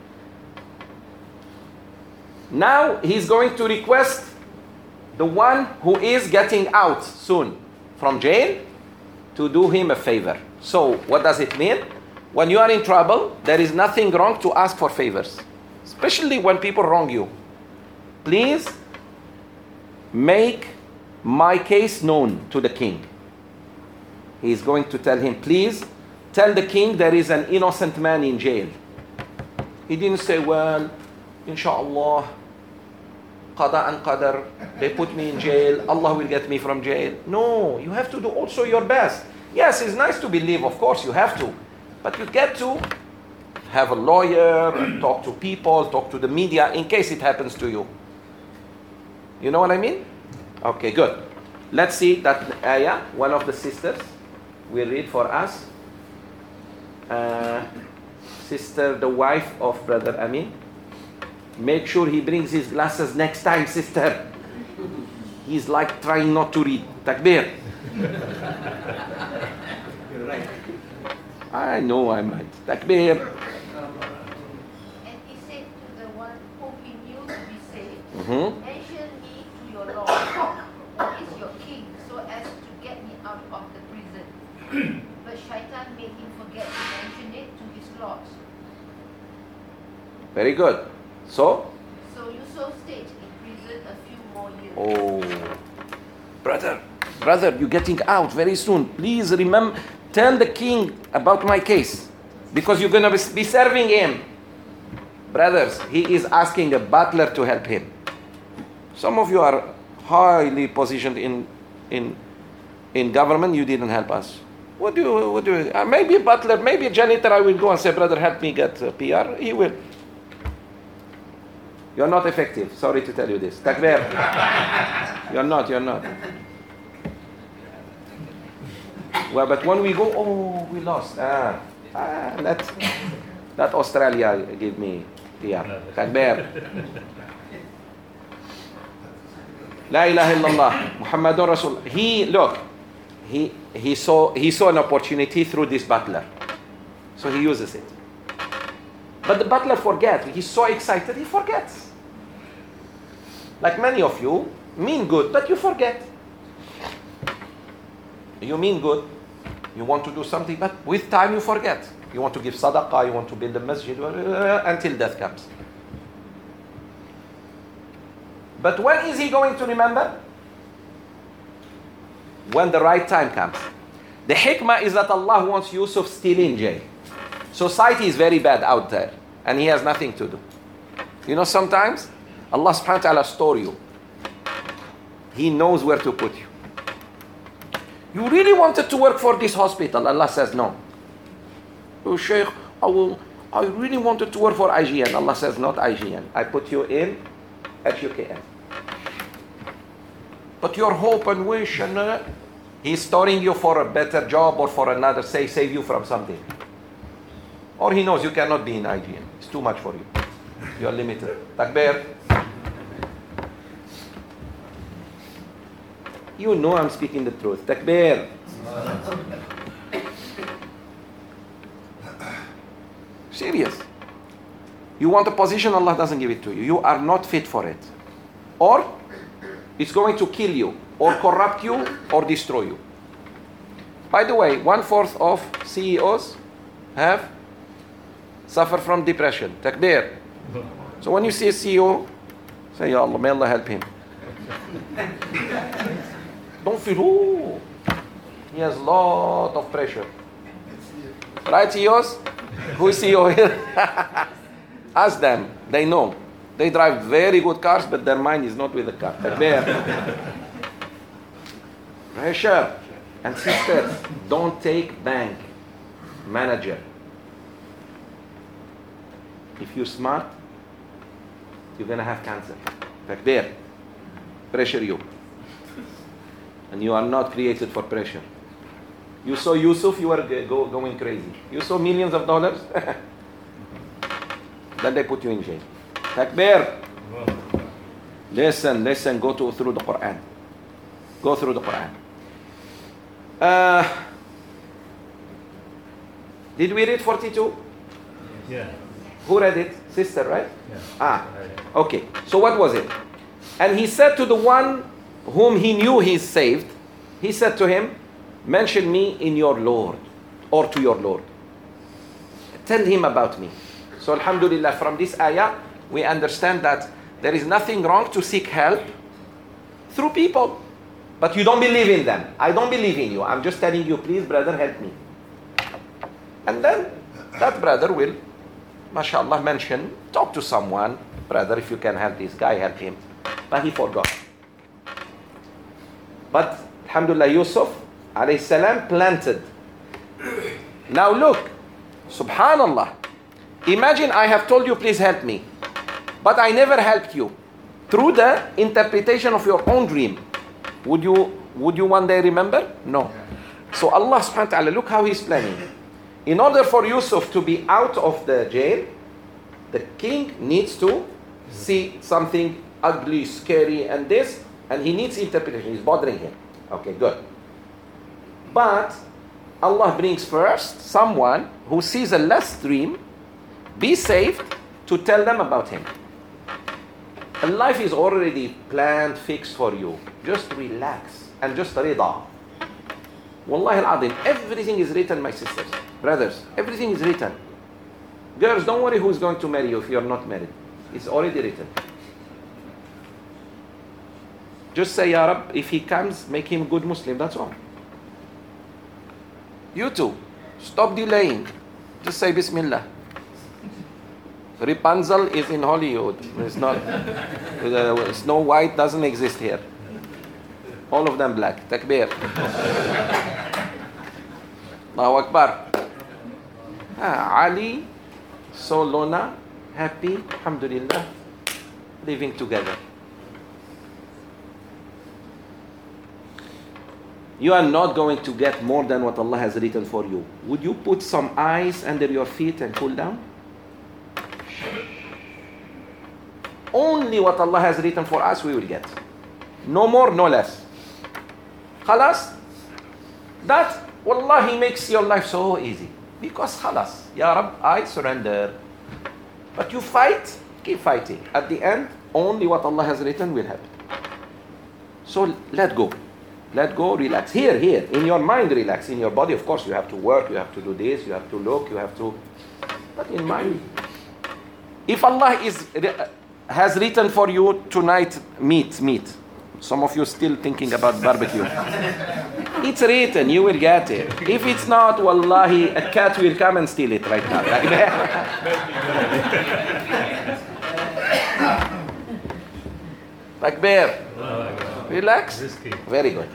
Now he's going to request the one who is getting out soon from jail to do him a favor. So what does it mean? When you are in trouble, there is nothing wrong to ask for favors, especially when people wrong you. Please make my case known to the king. He is going to tell him, please tell the king there is an innocent man in jail. He didn't say, well, inshallah, qada and qadar, they put me in jail, Allah will get me from jail. No, you have to do also your best. Yes, it's nice to believe, of course you have to, but you get to have a lawyer, and talk to people, talk to the media in case it happens to you. You know what I mean? Okay, good. Let's see that ayah, one of the sisters will read for us. Uh, sister, the wife of Brother Amin. Make sure he brings his glasses next time, sister. He's like trying not to read. Takbir. You're right. I know I'm right. Takbir. And he said to the one hoping you to be saved, Mm-hmm. mention me to your Lord, who is your king, so as to get me out of the prison. But Shaitan made him forget to mention it to his Lord. Very good. So? So Yusuf stayed in prison a few more years. Oh, brother, brother, you're getting out very soon. Please remember, tell the king about my case, because you're going to be serving him. Brothers, he is asking a butler to help him. Some of you are highly positioned in in in government. You didn't help us. What do you, what do you, uh, maybe a butler, maybe a janitor. I will go and say, brother, help me get a P R. He will. You're not effective. Sorry to tell you this. Takbir. You're not, you're not. Well, but when we go, oh, we lost. Ah, ah that, that Australia gave me P R. Takbir. La ilaha illallah. Muhammadun Rasul. He, look, he, he, saw, he saw an opportunity through this butler. So he uses it. But the butler forgets. He's so excited, he forgets. Like many of you, mean good, but you forget. You mean good, you want to do something, but with time you forget. You want to give sadaqah, you want to build a masjid, until death comes. But when is he going to remember? When the right time comes. The hikmah is that Allah wants Yusuf still in jail. Society is very bad out there, and he has nothing to do. You know, sometimes Allah subhanahu wa ta'ala store you. He knows where to put you. You really wanted to work for this hospital. Allah says no. Oh, Shaykh, I will. I really wanted to work for I G N. Allah says not I G N. I put you in H U K M. But your hope and wish, and uh, He's storing you for a better job or for another, say, save you from something. Or He knows you cannot be in I G N. It's too much for you. You are limited. Takbir. You know I'm speaking the truth. Takbir. Serious. You want a position, Allah doesn't give it to you. You are not fit for it. Or it's going to kill you, or corrupt you, or destroy you. By the way, one fourth of C E Os have suffer from depression. Takbir. So when you see a C E O, say, Ya Allah, may Allah help him. Don't feel, oh, he has a lot of pressure. Right, C E Os? Who is C E O here? Ask them. They know. They drive very good cars, but their mind is not with the car. Pressure. And sisters, don't take bank manager. If you're smart, you're going to have cancer. Takbir. Pressure you. And you are not created for pressure. You saw Yusuf, you were go, going crazy. You saw millions of dollars, then they put you in jail. Takbir. Listen, listen, go to, through the Quran. Go through the Quran. Uh, did we read forty-two? Yeah. Who read it? Sister, right? Yeah. Ah, okay. So what was it? And he said to the one whom he knew he is saved, he said to him, mention me in your Lord, or to your Lord. Tell him about me. So alhamdulillah, from this ayah, we understand that there is nothing wrong to seek help through people. But you don't believe in them. I don't believe in you. I'm just telling you, please, brother, help me. And then that brother will, mashallah, mention, talk to someone. Brother, if you can help this guy, help him. But he forgot. But alhamdulillah, Yusuf alayhi salam planted. Now look, subhanallah. Imagine I have told you, please help me. But I never helped you. Through the interpretation of your own dream. Would you would you one day remember? No. So Allah subhanahu wa ta'ala, look how He's planning. In order for Yusuf to be out of the jail, the king needs to see something ugly, scary, and this, and he needs interpretation. He's bothering him. Okay, good. But Allah brings first someone who sees a less dream, be saved, to tell them about him. And life is already planned, fixed for you. Just relax and just rida. Wallahi al-azim, everything is written, my sisters, brothers. Everything is written. Girls, don't worry who's going to marry you if you're not married. It's already written. Just say, Ya Rab, if he comes, make him a good Muslim, that's all. You too, stop delaying. Just say Bismillah. Rapunzel is in Hollywood. It's not. Uh, Snow White doesn't exist here. All of them black. Takbir. Allahu Akbar. Ah, Ali, so Lona, happy, alhamdulillah, living together. You are not going to get more than what Allah has written for you. Would you put some ice under your feet and cool down? Only what Allah has written for us we will get. No more, no less. Khalas? That, wallahi, makes your life so easy. Because khalas, Ya Rab, I surrender. But you fight, keep fighting. At the end, only what Allah has written will happen. So let go. Let go, relax. Here, here, in your mind, relax. In your body, of course, you have to work, you have to do this, you have to look, you have to... But in mind, if Allah is... has written for you tonight, meat, meat. Some of you still thinking about barbecue. It's written, you will get it. If it's not, wallahi, a cat will come and steal it right now. Like bear. Relax. Very good.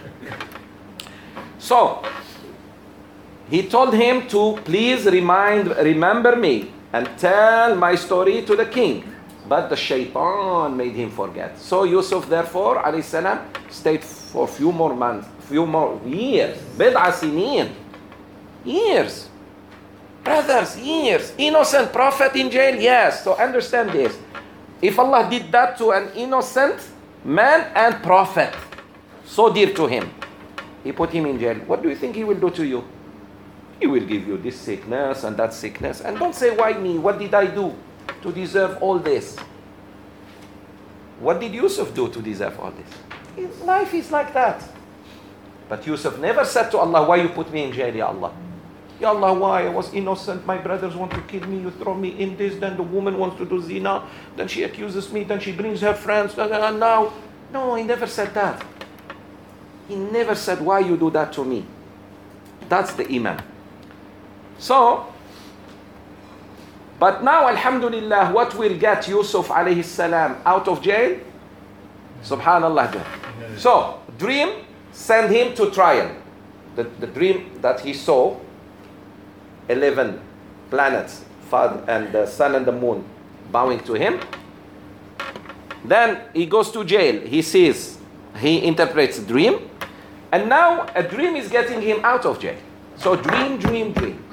So, he told him to please remind, remember me and tell my story to the king. But the shaitan made him forget. So Yusuf, therefore, alayhi salam, stayed for a few more months, few more years. Bid'a sinin. Years. Brothers, years. Innocent prophet in jail, yes. So understand this. If Allah did that to an innocent man and prophet, so dear to him, he put him in jail, what do you think he will do to you? He will give you this sickness and that sickness. And don't say, why me? What did I do to deserve all this? What did Yusuf do to deserve all this? His life is like that. But Yusuf never said to Allah, why you put me in jail, Ya Allah? Ya Allah, why? I was innocent. My brothers want to kill me. You throw me in this. Then the woman wants to do zina. Then she accuses me. Then she brings her friends. And now, no, he never said that. He never said, why you do that to me? That's the iman. So, but now, alhamdulillah, what will get Yusuf alayhi salam out of jail? Subhanallah. So, dream, send him to trial. The, the dream that he saw, eleven planets, Father and the sun and the moon bowing to him. Then he goes to jail. He sees, he interprets a dream. And now a dream is getting him out of jail. So dream, dream, dream.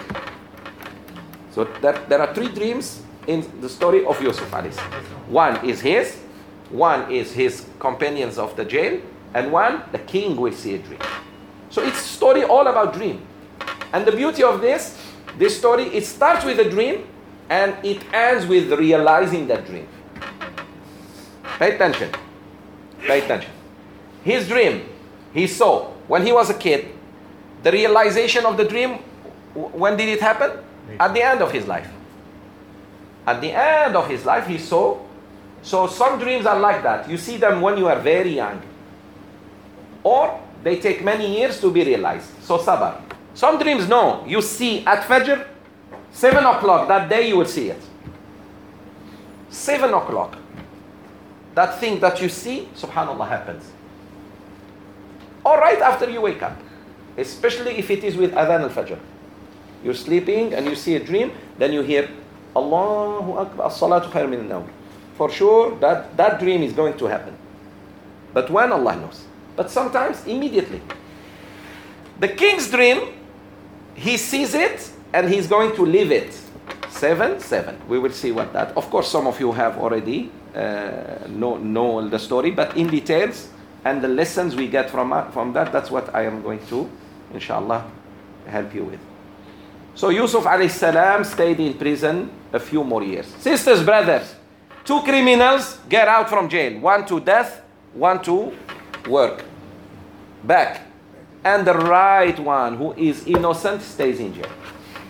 So that, there are three dreams in the story of Yusuf alayhi salam. One is his, one is his companions of the jail, and one, the king will see a dream. So it's a story all about dream. And the beauty of this, this story, it starts with a dream, and it ends with realizing that dream. Pay attention. Pay attention. His dream, he saw when he was a kid. The realization of the dream, when did it happen? At the end of his life. At the end of his life, he saw. So some dreams are like that. You see them when you are very young. Or they take many years to be realized. So sabr. Some dreams, no. You see at Fajr, seven o'clock, that day you will see it. seven o'clock. That thing that you see, subhanallah, happens. Or right after you wake up. Especially if it is with adhan al-Fajr. You're sleeping and you see a dream, then you hear Allahu Akbar, as-salatu khair min al-nawm. For sure that that dream is going to happen. But when, Allah knows. But sometimes immediately. The king's dream, he sees it and he's going to live it. Seven, seven. We will see what that. Of course, some of you have already uh, know, know the story, but in details and the lessons we get from, from that, that's what I am going to, inshallah, help you with. So Yusuf alayhi salam stayed in prison a few more years. Sisters, brothers, two criminals get out from jail. One to death, one to work. Back. And the right one, who is innocent, stays in jail.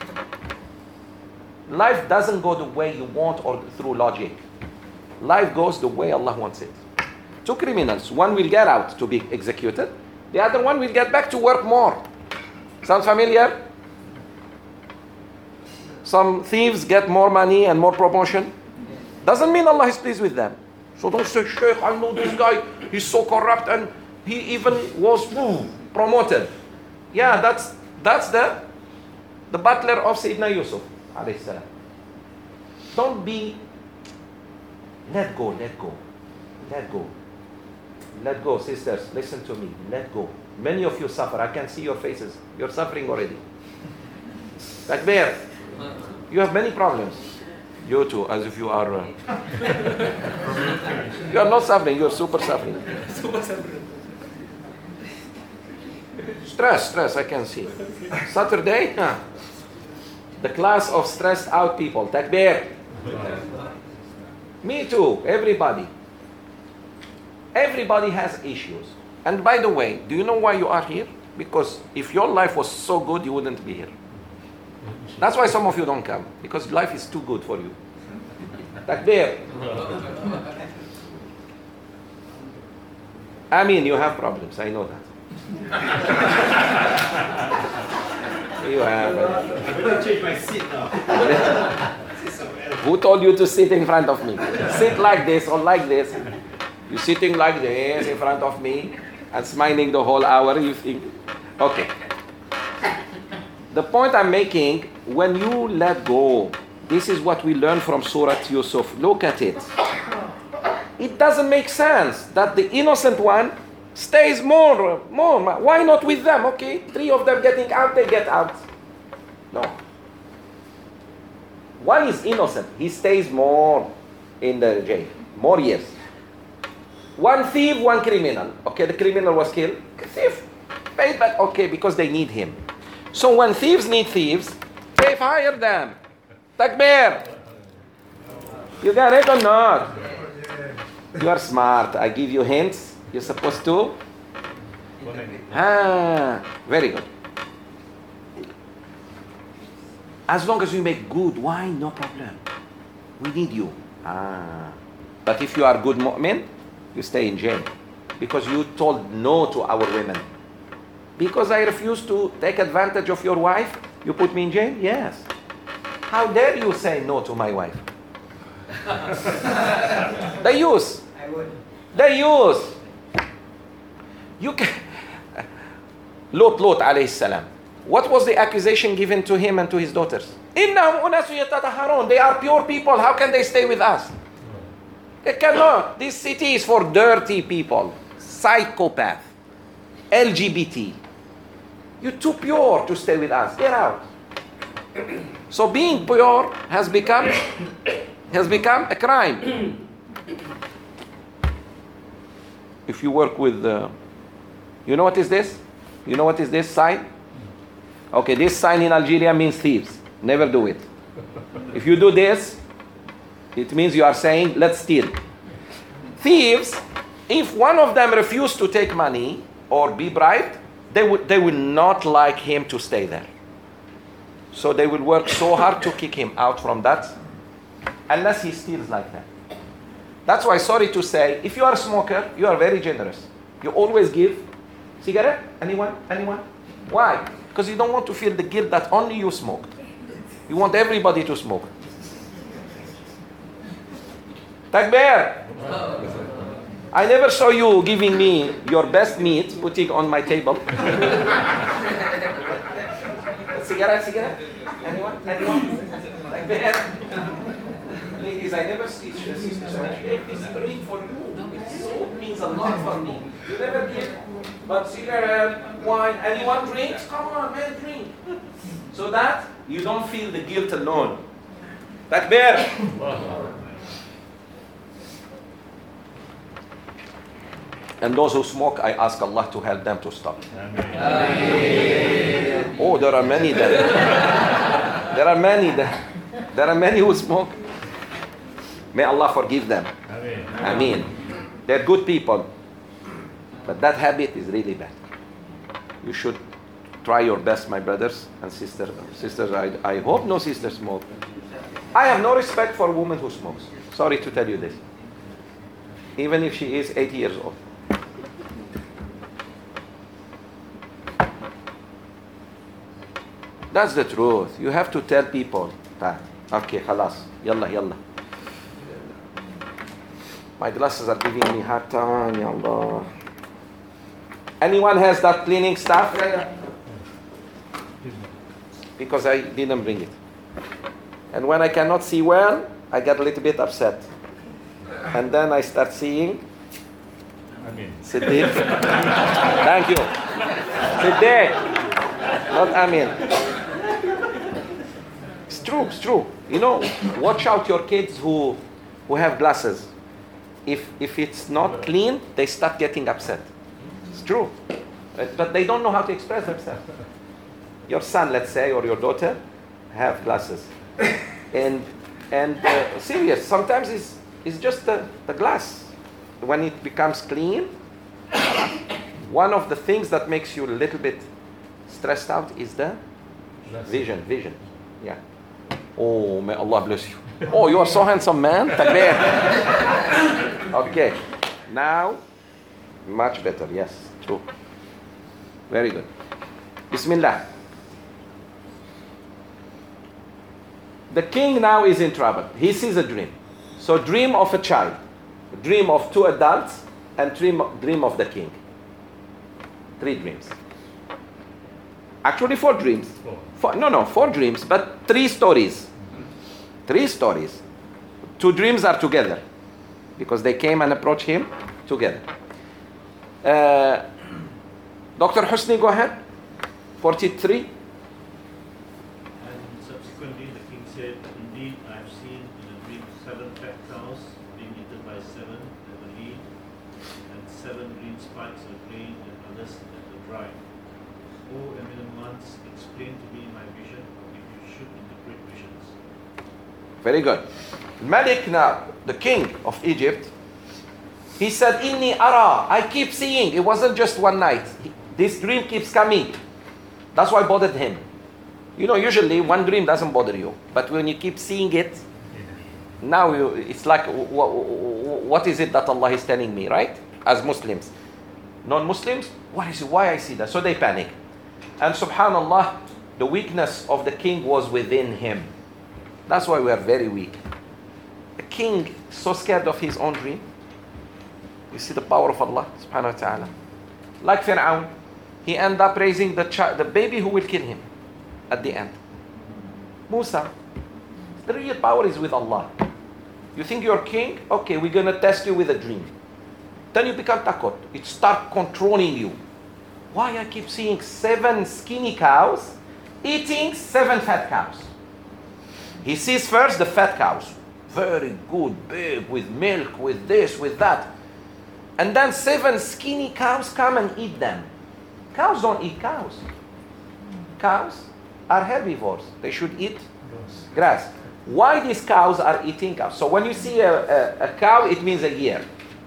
Life doesn't go the way you want or through logic. Life goes the way Allah wants it. Two criminals, one will get out to be executed. The other one will get back to work more. Sounds familiar? Some thieves get more money and more promotion. Doesn't mean Allah is pleased with them. So don't say, Sheikh, I know this guy, he's so corrupt and he even was ooh, promoted. Yeah, that's that's the the butler of Sayyidina Yusuf alayhi salam. Don't be, let go, let go, let go. Let go, sisters, listen to me, let go. Many of you suffer, I can see your faces. You're suffering already. Like there. You have many problems. You too, as if you are. Uh, you are not suffering. You are super suffering. Super suffering. Stress, stress. I can see. Saturday, huh? The class of stressed out people. Takbir. Me too. Everybody. Everybody has issues. And by the way, do you know why you are here? Because if your life was so good, you wouldn't be here. That's why some of you don't come, because life is too good for you. Takbir. I mean, you have problems. I know that. You have. I better change my seat now. Sit somewhere else. Who told you to sit in front of me? Sit like this or like this. You're sitting like this in front of me and smiling the whole hour. You think, okay. The point I'm making, when you let go, this is what we learn from Surah Yusuf. Look at it. It doesn't make sense that the innocent one stays more, more. Why not with them? Okay, three of them getting out, they get out. No. One is innocent. He stays more in the jail. More years. One thief, one criminal. Okay, the criminal was killed. Thief. Paid back. Okay, because they need him. So when thieves need thieves, thief hire them. Takbir. You got it or not? You are smart. I give you hints. You're supposed to? Ah, very good. As long as you make good wine, no problem. We need you. Ah. But if you are good mu'min, you stay in jail. Because you told no to our women. Because I refuse to take advantage of your wife, you put me in jail? Yes. How dare you say no to my wife? They use. I would. They use. You can. Lot, Lot alayhi salam. What was the accusation given to him and to his daughters? إِنَّهُمْ أُنَاسٌ يَتَطَهَّرُونَ. They are pure people. How can they stay with us? They cannot. This city is for dirty people, psychopath, L G B T. You're too pure to stay with us. Get out. So being pure has become has become a crime. If you work with, uh, you know what is this? You know what is this sign? Okay, this sign in Algeria means thieves. Never do it. If you do this, it means you are saying, let's steal. Thieves, if one of them refuses to take money or be bribed, they will, they will not like him to stay there. So they will work so hard to kick him out from that, unless he steals like that. That's why, sorry to say, if you are a smoker, you are very generous. You always give cigarette? Anyone? Anyone? Why? Because you don't want to feel the guilt that only you smoked. You want everybody to smoke. Takbir! I never saw you giving me your best meat, putting on my table. Cigarette, cigarette? Anyone? Anyone? Takbir? Ladies, I never see sisters. I gave this ring for you. It means a lot for me. You never give, but cigarette, wine, anyone drinks? Come on, man, drink. So that you don't feel the guilt alone. Takbir! And those who smoke, I ask Allah to help them to stop. Amen. Oh, there are many there. There are many there. There are many who smoke. May Allah forgive them. Amen. Amen. They're good people. But that habit is really bad. You should try your best, my brothers and sisters. Sisters, I, I hope no sisters smoke. I have no respect for a woman who smokes. Sorry to tell you this. Even if she is eighty years old. That's the truth. You have to tell people. Okay, khalas. Yalla, yalla. My glasses are giving me hard time, ya Allah. Anyone has that cleaning stuff? Because I didn't bring it. And when I cannot see well, I get a little bit upset. And then I start seeing. Amin. Siddiq. Thank you. Siddiq. Not Amin. It's true, it's true. You know, watch out your kids who who have glasses. If if it's not clean, they start getting upset. It's true. But they don't know how to express themselves. Your son, let's say, or your daughter, have glasses. And and uh, serious, sometimes it's, it's just the, the glass. When it becomes clean, one of the things that makes you a little bit stressed out is the vision, vision. Yeah. Oh, may Allah bless you. Oh, you are so handsome, man. Takbir. Okay. Now, Much better, yes, true. Very good. Bismillah. The king now is in trouble. He sees a dream. So dream of a child, dream of two adults, and dream, dream of the king. Three dreams. Actually four dreams. Four. Four, no, no, four dreams, but three stories. Three stories. Two dreams are together because they came and approached him together. Uh, Doctor Husni, go ahead. forty-three. And subsequently the king said, indeed I have seen in a dream seven fat cows being eaten by seven that were lean, and seven green spikes were plain and others that were dry. O eminent ones, explain to me my vision if you should interpret visions. Very good. Malik now, the king of Egypt, he said, Inni ara, I keep seeing. It wasn't just one night. This dream keeps coming. That's why it bothered him. You know, usually one dream doesn't bother you. But when you keep seeing it, now you, it's like, what, what is it that Allah is telling me, right? As Muslims. Non-Muslims, what is it? Why I see that? So they panic. And subhanallah, the weakness of the king was within him. That's why we are very weak. A king so scared of his own dream. You see the power of Allah subhanahu wa ta'ala. Like Fir'aun, he ended up raising the child, the baby who will kill him at the end. Musa, the real power is with Allah. You think you're king? Okay, we're going to test you with a dream. Then you become takut. It starts controlling you. Why I keep seeing seven skinny cows eating seven fat cows? He sees first the fat cows. Very good, big, with milk, with this, with that. And then seven skinny cows come and eat them. Cows don't eat cows. Cows are herbivores. They should eat grass. Why these cows are eating cows? So when you see a, a, a cow, it means a year.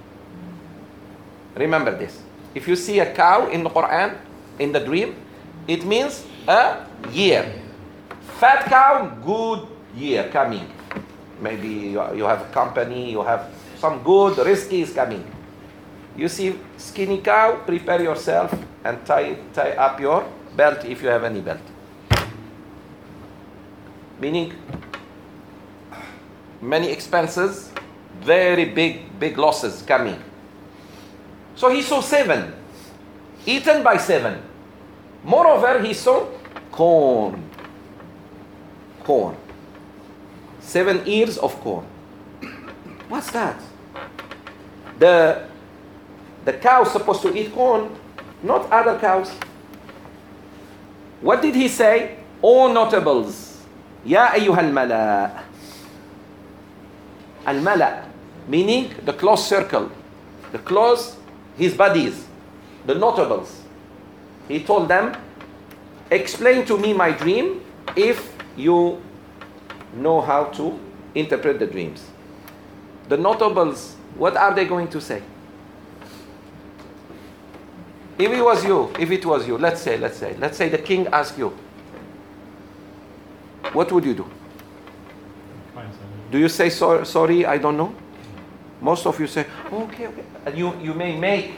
Remember this. If you see a cow in the Quran, in the dream, it means a year. Fat cow, good year coming. Maybe you have a company, you have some good, risky is coming. You see skinny cow, prepare yourself and tie, tie up your belt if you have any belt. Meaning, many expenses, very big, big losses coming. So he saw seven, eaten by seven. Moreover, he saw corn. Corn. Seven ears of corn. What's that? The, the cow supposed to eat corn, not other cows. What did he say? O notables, Ya ayyuhal mala. Al mala, meaning the close circle, the close, his buddies, the notables. He told them, explain to me my dream if you know how to interpret the dreams. The notables, what are they going to say? If it was you, if it was you, let's say, let's say, let's say the king asked you, what would you do? Do you say, so, sorry, I don't know? Most of you say, okay, okay. And you, you may make,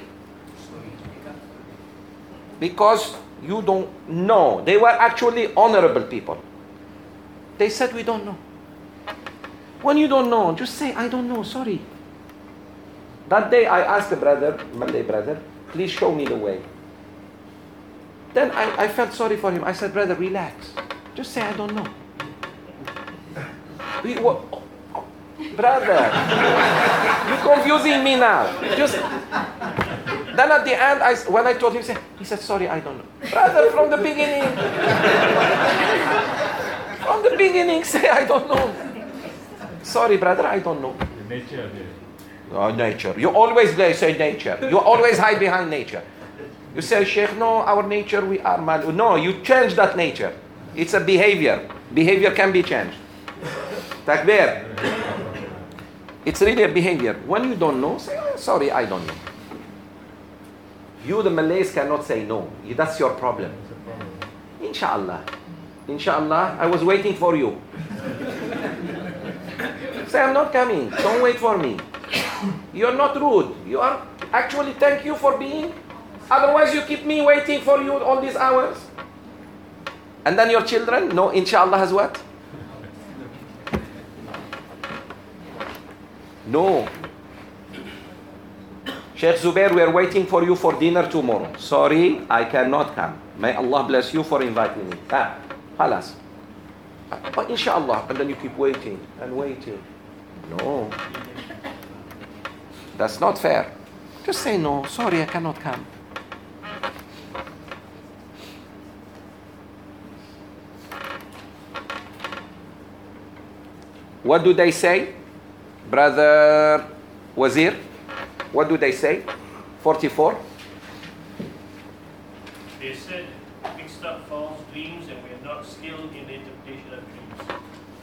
because you don't know. They were actually honorable people. They said, we don't know. When you don't know, just say, I don't know, sorry. That day I asked the brother, Malay brother, please show me the way. Then I, I felt sorry for him. I said, brother, relax. Just say, I don't know. We, what, oh, brother, you're confusing me now. Just. Then at the end, I, when I told him, he said, he said, sorry, I don't know. Brother, from the beginning. From the beginning, say, I don't know. Sorry, brother, I don't know. The nature of it. Oh, nature. You always say nature. You always hide behind nature. You say, Sheikh, no, our nature, we are mal. No, you change that nature. It's a behavior. Behavior can be changed. Takbir. It's really a behavior. When you don't know, say, oh, sorry, I don't know. You, the Malays, cannot say no. That's your problem. Inshallah. Inshallah, I was waiting for you. Say, I'm not coming. Don't wait for me. You're not rude. You are Actually, thank you for being. Otherwise, you keep me waiting for you all these hours. And then your children, no, inshallah has what? No. Sheikh Zubair, we are waiting for you for dinner tomorrow. Sorry, I cannot come. May Allah bless you for inviting me. Ah, halas. But inshallah, and then you keep waiting and waiting. No. That's not fair. Just say no, sorry, I cannot come. What do they say? Brother Wazir, what do they say? forty-four. They said, mixed up false dreams and we are not skilled in the interpretation of dreams.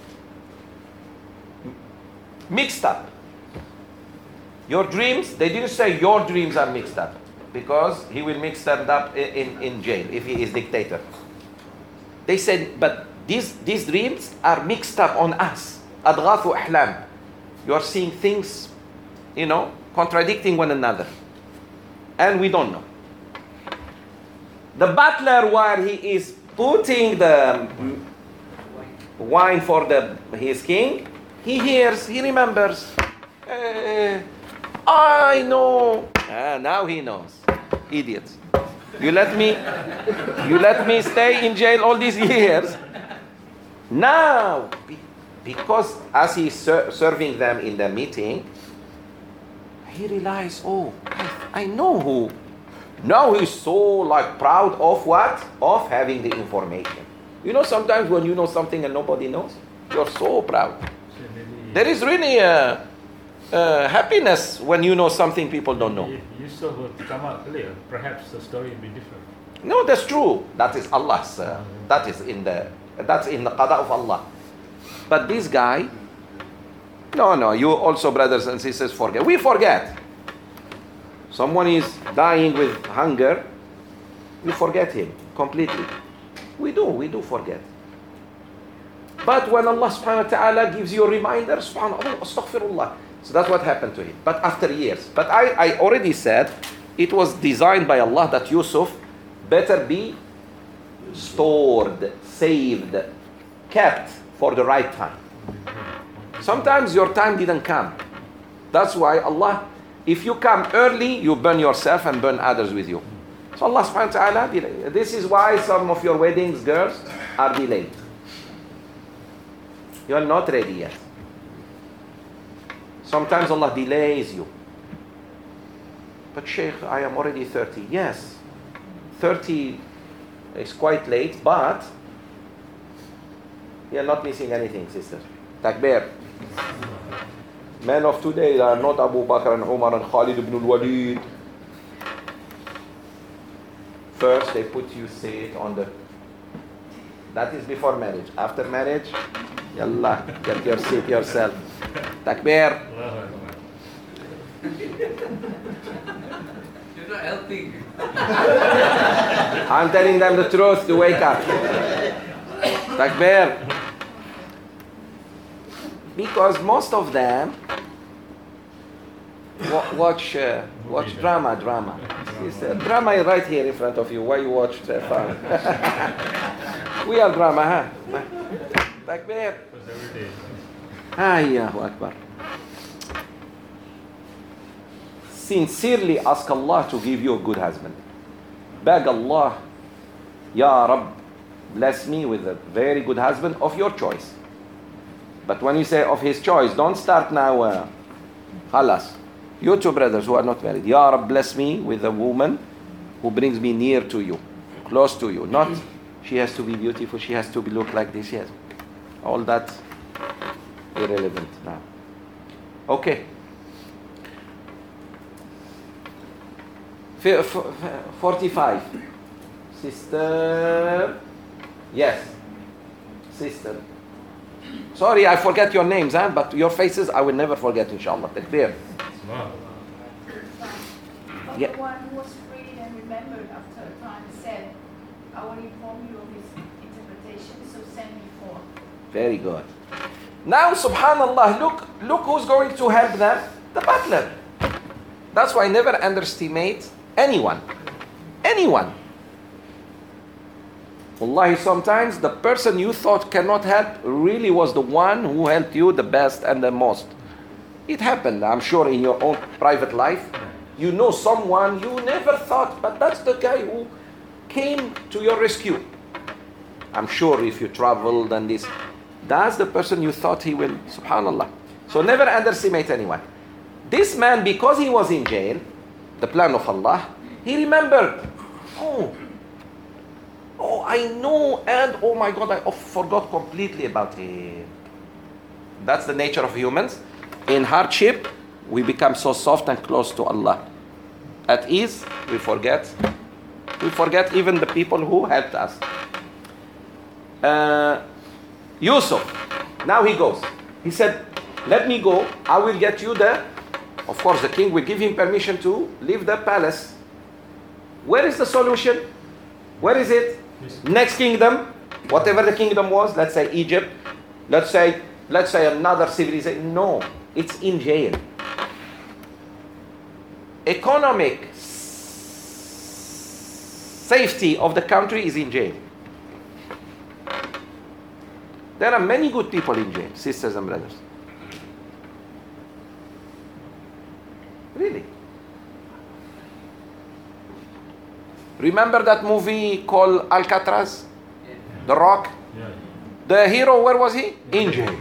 Mixed up. Your dreams, they didn't say your dreams are mixed up, because he will mix them up in, in, in jail if he is dictator. They said, but these, these dreams are mixed up on us. Adghathu ahlam. You are seeing things, you know, contradicting one another. And we don't know. The butler, while he is putting the wine for the his king, he hears, he remembers. Eh, I know. Ah, now he knows. Idiots. You let me, you let me stay in jail all these years. Now, because as he's ser- serving them in the meeting, he realized, oh, I, I know who. Now he's so like proud of what? Of having the information. You know, sometimes when you know something and nobody knows, you're so proud. There is really a, a happiness when you know something people don't know. Yusuf would come out clear. Perhaps the story would be different. No, that's true. That is Allah's. Uh, that is in the. That's in the qada of Allah. But this guy, no, no. You also, brothers and sisters, forget. We forget. Someone is dying with hunger. We forget him completely. We do. We do forget. But when Allah subhanahu wa ta'ala gives you a reminder, subhanallah, astaghfirullah. So that's what happened to him. But after years. But I, I already said it was designed by Allah that Yusuf better be stored, saved, kept for the right time. Sometimes your time didn't come. That's why Allah, if you come early, you burn yourself and burn others with you. So Allah subhanahu wa ta'ala, this is why some of your weddings, girls, are delayed. You are not ready yet. Sometimes Allah delays you. But Sheikh, I am already thirty. Yes, thirty is quite late, but you are not missing anything, sister. Takbir. Men of today are not Abu Bakr and Umar and Khalid ibn al-Walid. First, they put you seat on the. That is before marriage. After marriage, yallah, get your seat yourself. Takbir. You're not helping. I'm telling them the truth to wake up. Takbir. Because most of them wa- watch uh, watch drama, drama. Sister, drama is right here in front of you. Why you watch the fun? We are drama, huh? Takbir. Allahu Akbar. Sincerely ask Allah to give you a good husband. Beg Allah, Ya Rabb, bless me with a very good husband of your choice. But when you say of his choice, don't start now. Uh, Khalas. You two brothers who are not married, Ya Rabb, bless me with a woman who brings me near to you, close to you. Not she has to be beautiful, she has to be look like this. Yes, all that irrelevant now. Okay. forty-five. Sister. Yes. Sister. Sorry, I forget your names, huh? But your faces I will never forget, inshallah. Takbir. Of Yeah. the one who was freed and remembered after a time said, I will inform you of his interpretation, so send me forth. Very good. Now, subhanallah, look, look who's going to help them. The butler. That's why never underestimate anyone. Anyone. Wallahi, sometimes the person you thought cannot help really was the one who helped you the best and the most. It happened, I'm sure, in your own private life. You know someone you never thought, but that's the guy who came to your rescue. I'm sure if you traveled and this, that's the person you thought he will. Subhanallah. So never underestimate anyone. This man, because he was in jail, the plan of Allah, he remembered, oh, oh, I know, and oh my God, I forgot completely about him. That's the nature of humans. In hardship, we become so soft and close to Allah. At ease, we forget. We forget even the people who helped us. Uh, Yusuf, now he goes. He said, let me go, I will get you there. Of course, the king will give him permission to leave the palace. Where is the solution? Where is it? Next kingdom, whatever the kingdom was, let's say Egypt, let's say, let's say another civilization. No, it's in jail. Economic safety of the country is in jail. There are many good people in jail, sisters and brothers. Really. Remember that movie called Alcatraz? The Rock? Yeah. The hero, where was he? In jail.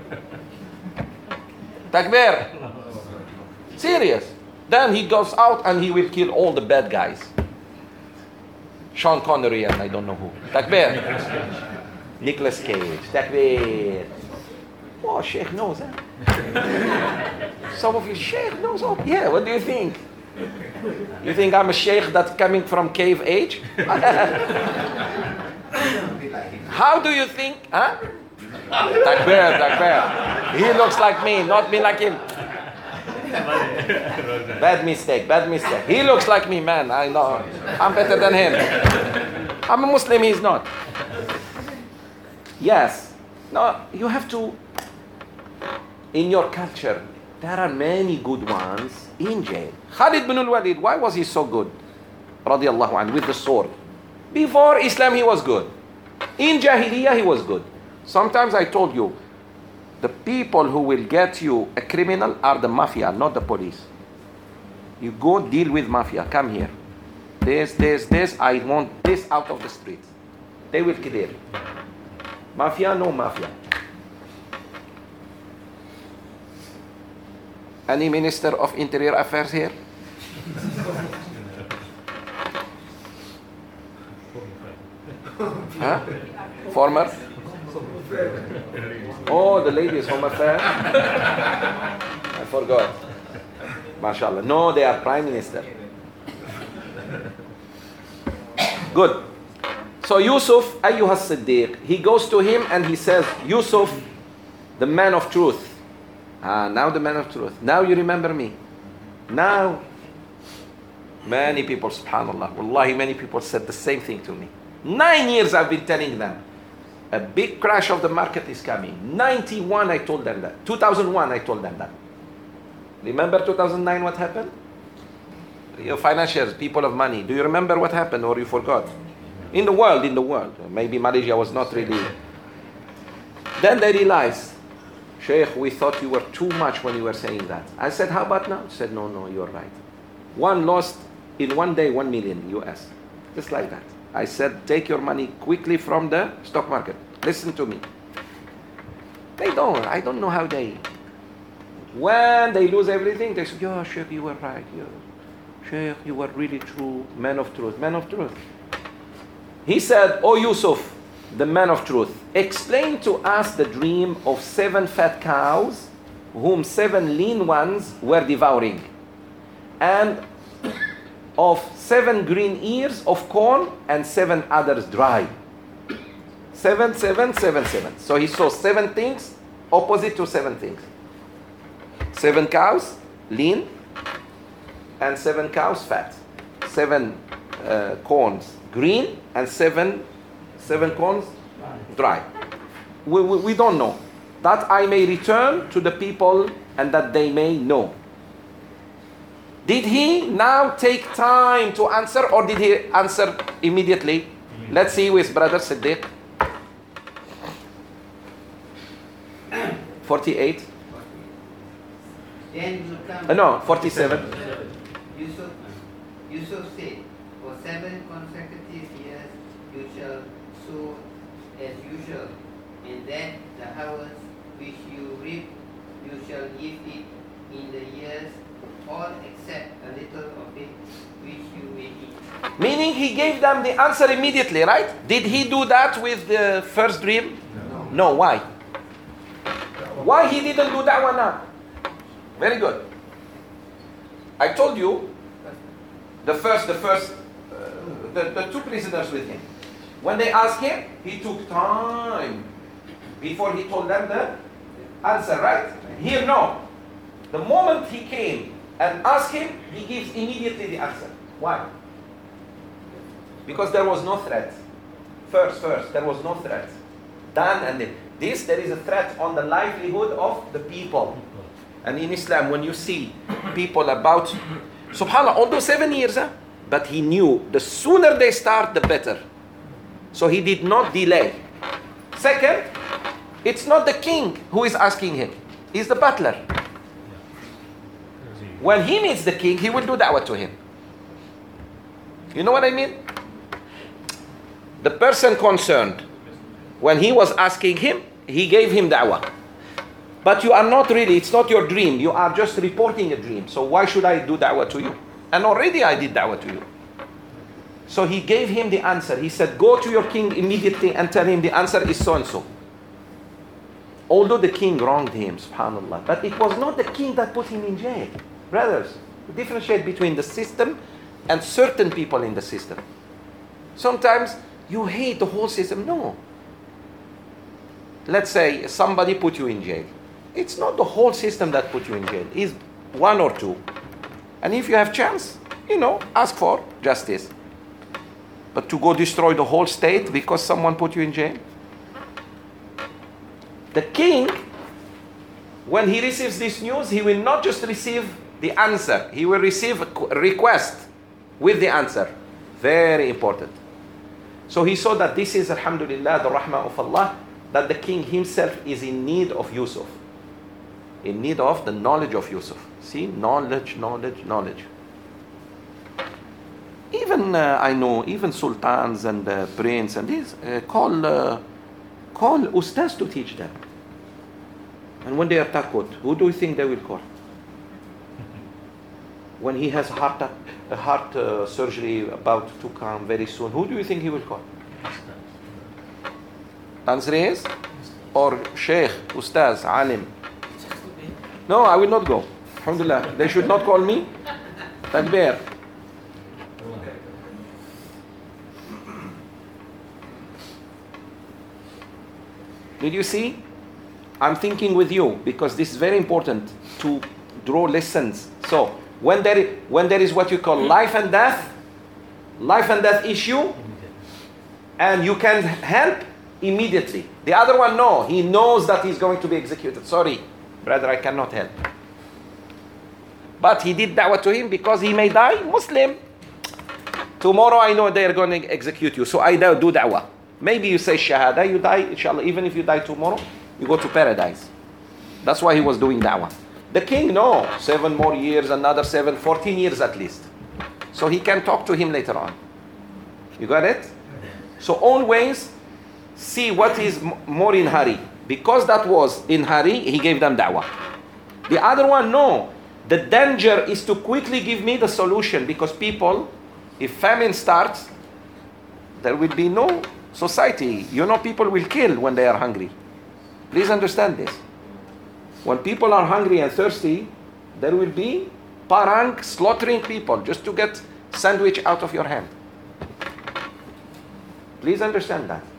Takbir. Serious. Then he goes out and he will kill all the bad guys. Sean Connery and I don't know who. Takbir. Nicolas Cage. Takbir. Oh, Sheikh knows, huh? Some of you, Sheikh knows. Oh, yeah, what do you think? You think I'm a sheikh that's coming from cave age? How do you think? Huh? Takbir, takbir. He looks like me, not me like him. Bad mistake, bad mistake. He looks like me, man. I know. I'm better than him. I'm a Muslim, he's not. Yes. No, you have to, in your culture, there are many good ones in jail. Khalid bin al-Walid, why was he so good? Radiallahu anhu, with the sword. Before Islam, he was good. In Jahiliyyah, he was good. Sometimes I told you, the people who will get you a criminal are the mafia, not the police. You go deal with mafia. Come here. This, this, this. I want this out of the street. They will clear. Mafia, no mafia. Any Minister of Interior Affairs here? Huh? Former? Oh, the lady is Home Affairs. I forgot. MashaAllah. No, they are Prime Minister. Good. So Yusuf, Ayyuha Siddiq, he goes to him and he says, Yusuf, the man of truth. Ah, now the man of truth. Now you remember me. Now, many people, subhanAllah, wallahi, many people said the same thing to me. Nine years I've been telling them, a big crash of the market is coming. ninety-one, I told them that. two thousand one, I told them that. Remember two thousand nine, what happened? Your financiers, people of money, do you remember what happened or you forgot? In the world, in the world. Maybe Malaysia was not really. Then they realized, Sheikh, we thought you were too much when you were saying that. I said, how about now? He said, no, no, you're right. One lost in one day, one million U S. Just like that. I said, take your money quickly from the stock market. Listen to me. They don't. I don't know how they. When they lose everything, they say, yeah, Sheikh, you were right. Yeah. Sheikh, you were really true. Man of truth. Man of truth. He said, oh Yusuf, the man of truth, explain to us the dream of seven fat cows whom seven lean ones were devouring, and of seven green ears of corn and seven others dry. Seven, seven, seven, seven. So he saw seven things opposite to seven things. Seven cows, lean, and seven cows, fat. Seven uh, corns, green, and seven, seven corns, dry. We, we, we don't know. That I may return to the people and that they may know. Did he now take time to answer, or did he answer immediately? Let's see with Brother Siddiq. forty-eight. Then will come. Uh, no, forty-seven. Yusuf, Yusuf said, for seven consecutive years you shall sow as usual, and that the harvest which you reap you shall give it in the years, all except a little of it which you may eat. Meaning he gave them the answer immediately, right? Did he do that with the first dream? No. No, why? Why he didn't do that one now? Very good. I told you, the first, the first, uh, the, the two prisoners with him. When they asked him, he took time before he told them the answer, right? Here, no. The moment he came and asked him, he gives immediately the answer. Why? Because there was no threat. First, first, there was no threat. Done and then. This, there is a threat on the livelihood of the people. And in Islam, when you see people about, subhanAllah, although seven years, huh? But he knew the sooner they start, the better. So he did not delay. Second, it's not the king who is asking him. It's the butler. When he meets the king, he will do da'wah to him. You know what I mean? The person concerned, when he was asking him, he gave him da'wah. But you are not really, it's not your dream. You are just reporting a dream. So why should I do da'wah to you? And already I did da'wah to you. So he gave him the answer. He said, go to your king immediately and tell him the answer is so-and-so. Although the king wronged him, subhanAllah. But it was not the king that put him in jail. Brothers, differentiate between the system and certain people in the system. Sometimes you hate the whole system. No. Let's say somebody put you in jail. It's not the whole system that put you in jail. It's one or two. And if you have chance, you know, ask for justice. But to go destroy the whole state because someone put you in jail? The king, when he receives this news, he will not just receive the answer. He will receive a request with the answer. Very important. So he saw that this is, alhamdulillah, the rahmah of Allah, that the king himself is in need of Yusuf. In need of the knowledge of Yusuf. See, knowledge, knowledge, knowledge. Even, uh, I know, even sultans and uh, prince and these, uh, call, uh, call ustaz to teach them. And when they are takut, who do you think they will call? When he has heart, a heart uh, surgery about to come very soon, who do you think he will call? Answer is, or Sheikh, Ustaz, Alim. No, I will not go. Alhamdulillah. They should not call me. Takbir. Did you see? I'm thinking with you because this is very important to draw lessons. So when there is, when there is what you call life and death, life and death issue, and you can help immediately. The other one, no, he knows that he's going to be executed. Sorry, brother, I cannot help. But he did da'wah to him because he may die Muslim. Tomorrow I know they are going to execute you, so I do da'wah. Maybe you say shahada, you die, inshallah, even if you die tomorrow, you go to paradise. That's why he was doing da'wah. The king, no, seven more years, another seven, fourteen years at least. So he can talk to him later on. You got it? So always see what is more in hurry. Because that was in hurry, he gave them da'wah. The other one, no. The danger is to quickly give me the solution, because people, if famine starts, there will be no society. You know, people will kill when they are hungry. Please understand this. When people are hungry and thirsty, there will be parang slaughtering people just to get sandwich out of your hand. Please understand that.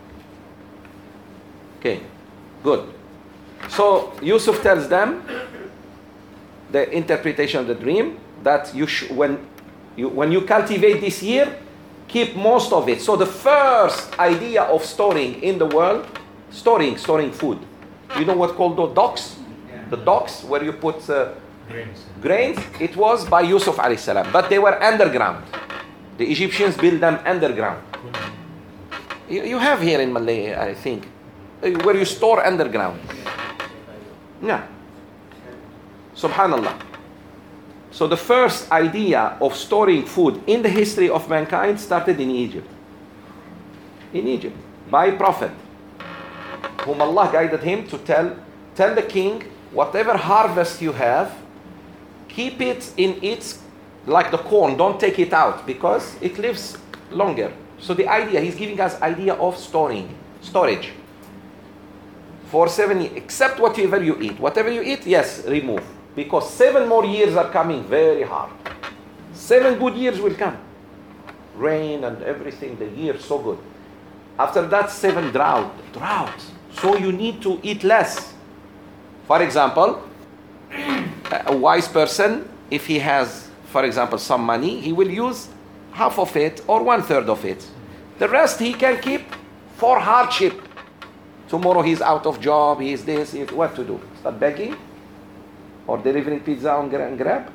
Okay, good. So Yusuf tells them the interpretation of the dream, that you sh- when you when you cultivate this year, keep most of it. So the first idea of storing in the world, storing, storing food. You know what called the docks? Yeah. The docks where you put uh, Grains. Grains, it was by Yusuf alayhi salam, but they were underground. The Egyptians built them underground. You, you have here in Malay, I think, where you store underground. Yeah. Subhanallah. So the first idea of storing food in the history of mankind started in Egypt. In Egypt, by a prophet, whom Allah guided him to tell, tell the king, whatever harvest you have, keep it in its, like the corn, don't take it out, because it lives longer. So the idea, he's giving us idea of storing, storage. For seven years, except whatever you eat. Whatever you eat, yes, remove. Because seven more years are coming very hard. Seven good years will come. Rain and everything, the year so good. After that, seven drought. Drought. So you need to eat less. For example, a wise person, if he has, for example, some money, he will use half of it or one third of it. The rest he can keep for hardship. Tomorrow he's out of job, he's this, he's what to do? Start begging? Or delivering pizza on Grab?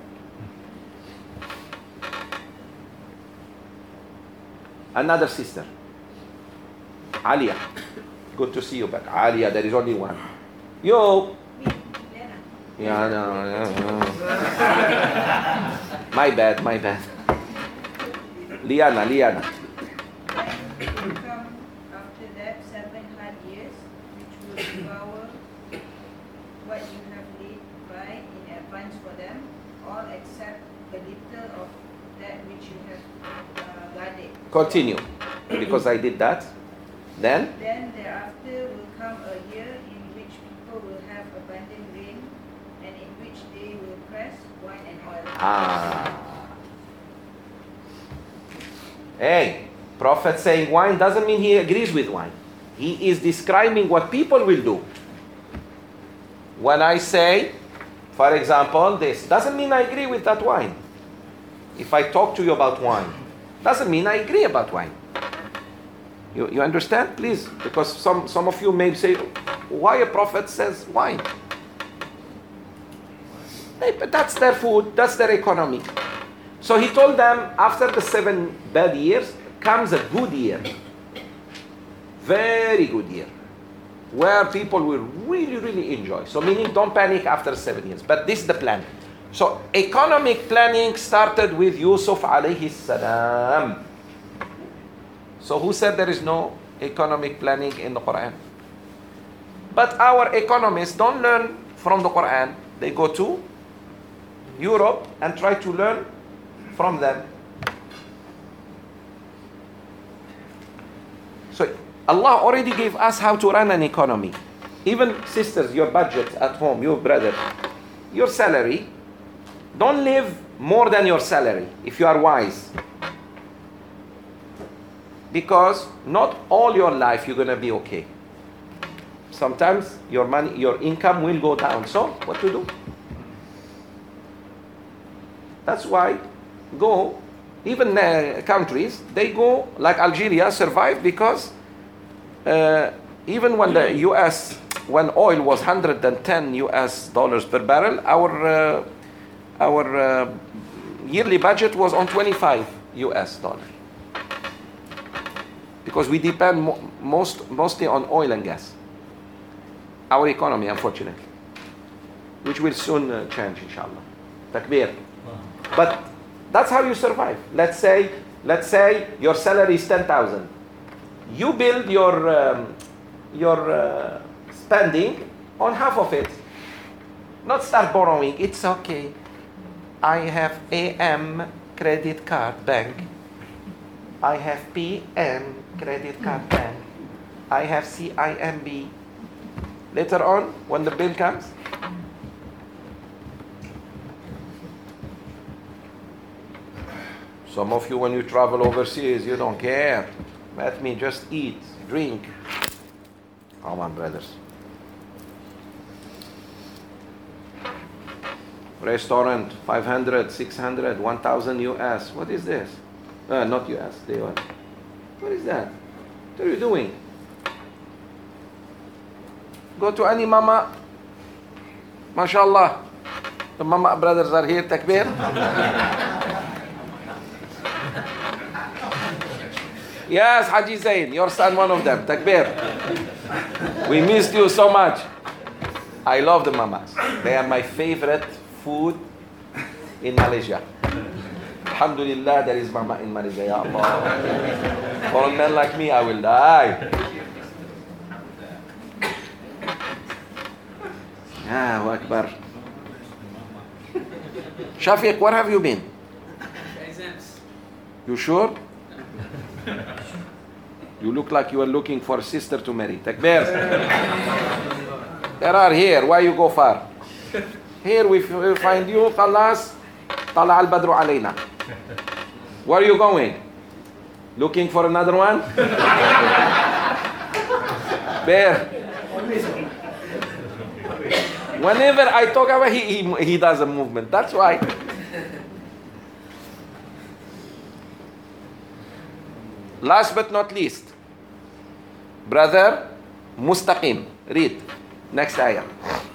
Another sister, Alia. Good to see you back. Alia, there is only one. Yo. Yeah, no, no, no. My bad, my bad. Liana, Liana. After that, seven hard years, which will devour what you have laid by in advance for them, all except a little of that which you have uh, guarded. Continue, because I did that. Then? Then thereafter will come a year in which people will have abundant rain, and in which they will press wine and oil. Ah. Hey, Prophet saying wine doesn't mean he agrees with wine. He is describing what people will do. When I say, for example, this, doesn't mean I agree with that wine. If I talk to you about wine, doesn't mean I agree about wine. You, you understand? Please, because some, some of you may say, why a prophet says wine? Hey, but that's their food, that's their economy. So he told them, after the seven bad years comes a good year. Very good year. Where people will really, really enjoy. So meaning, don't panic after seven years. But this is the plan. So economic planning started with Yusuf alayhi salam. So who said there is no economic planning in the Quran? But our economists don't learn from the Quran. They go to Europe and try to learn from them. So Allah already gave us how to run an economy. Even sisters, your budget at home, your brother, your salary, don't live more than your salary if you are wise. Because not all your life you're going to be okay. Sometimes your money, your income will go down. So what to do? That's why go, even uh, countries, they go, like Algeria, survive because uh, even when the U S, when oil was one hundred ten U S dollars per barrel, our uh, our uh, yearly budget was on twenty-five U S dollars. Because we depend mo- most mostly on oil and gas. Our economy, unfortunately, which will soon uh, change, inshallah. Takbir. But that's how you survive. Let's say, let's say your salary is ten thousand. You build your um, your uh, spending on half of it. Not start borrowing. It's okay. I have A M credit card bank. I have P M credit card bank. I have C I M B. Later on, when the bill comes, some of you, when you travel overseas, you don't care. Let me just eat, drink. Come on, brothers. Restaurant, five hundred, six hundred, one thousand U S. What is this? Uh, not U S, they are. What is that? What are you doing? Go to any mama, mashallah, The Mama brothers are here, takbir. Yes, Haji Zain, your son, one of them, takbir. We missed you so much. I love the mamas. They are my favorite food in Malaysia. Alhamdulillah, there is mama in Malaysia. Ya Allah. For a man like me, I will die. Allahu Akbar. Shafiq, where have you been? Exams. You sure? You look like you are looking for a sister to marry. Takbir. There are here. Why you go far? Here we will find you. Khalas. Tala al badru alayna. Where are you going? Looking for another one? Bear. Whenever I talk about he, he he does a movement. That's why. Last but not least, brother Mustaqim. Read. Next ayah.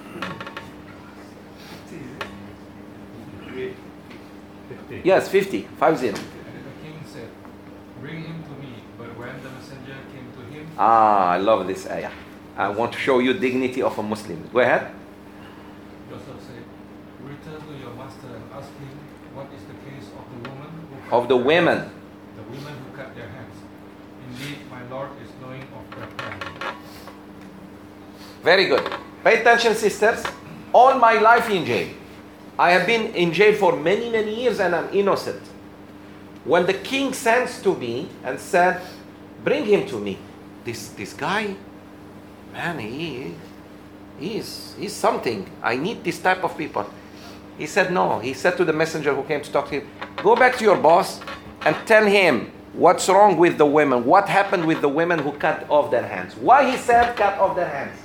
Yes, fifty. Five zero. The king said, "Bring him to me." But when the messenger came to him, Ah, I love this ayah. I want to show you dignity of a Muslim. Go ahead. Joseph said, "Return to your master and ask him what is the case of the woman who cut Of the their women. hands, the women who cut their hands. Indeed, my Lord is knowing of their plan." Very good. Pay attention, sisters. All my life in jail. I have been in jail for many, many years and I'm innocent. When the king sends to me and said, "Bring him to me." This this guy, man, he, he is he's something. I need this type of people. He said no. He said to the messenger who came to talk to him, "Go back to your boss and tell him what's wrong with the women. What happened with the women who cut off their hands." Why he said cut off their hands?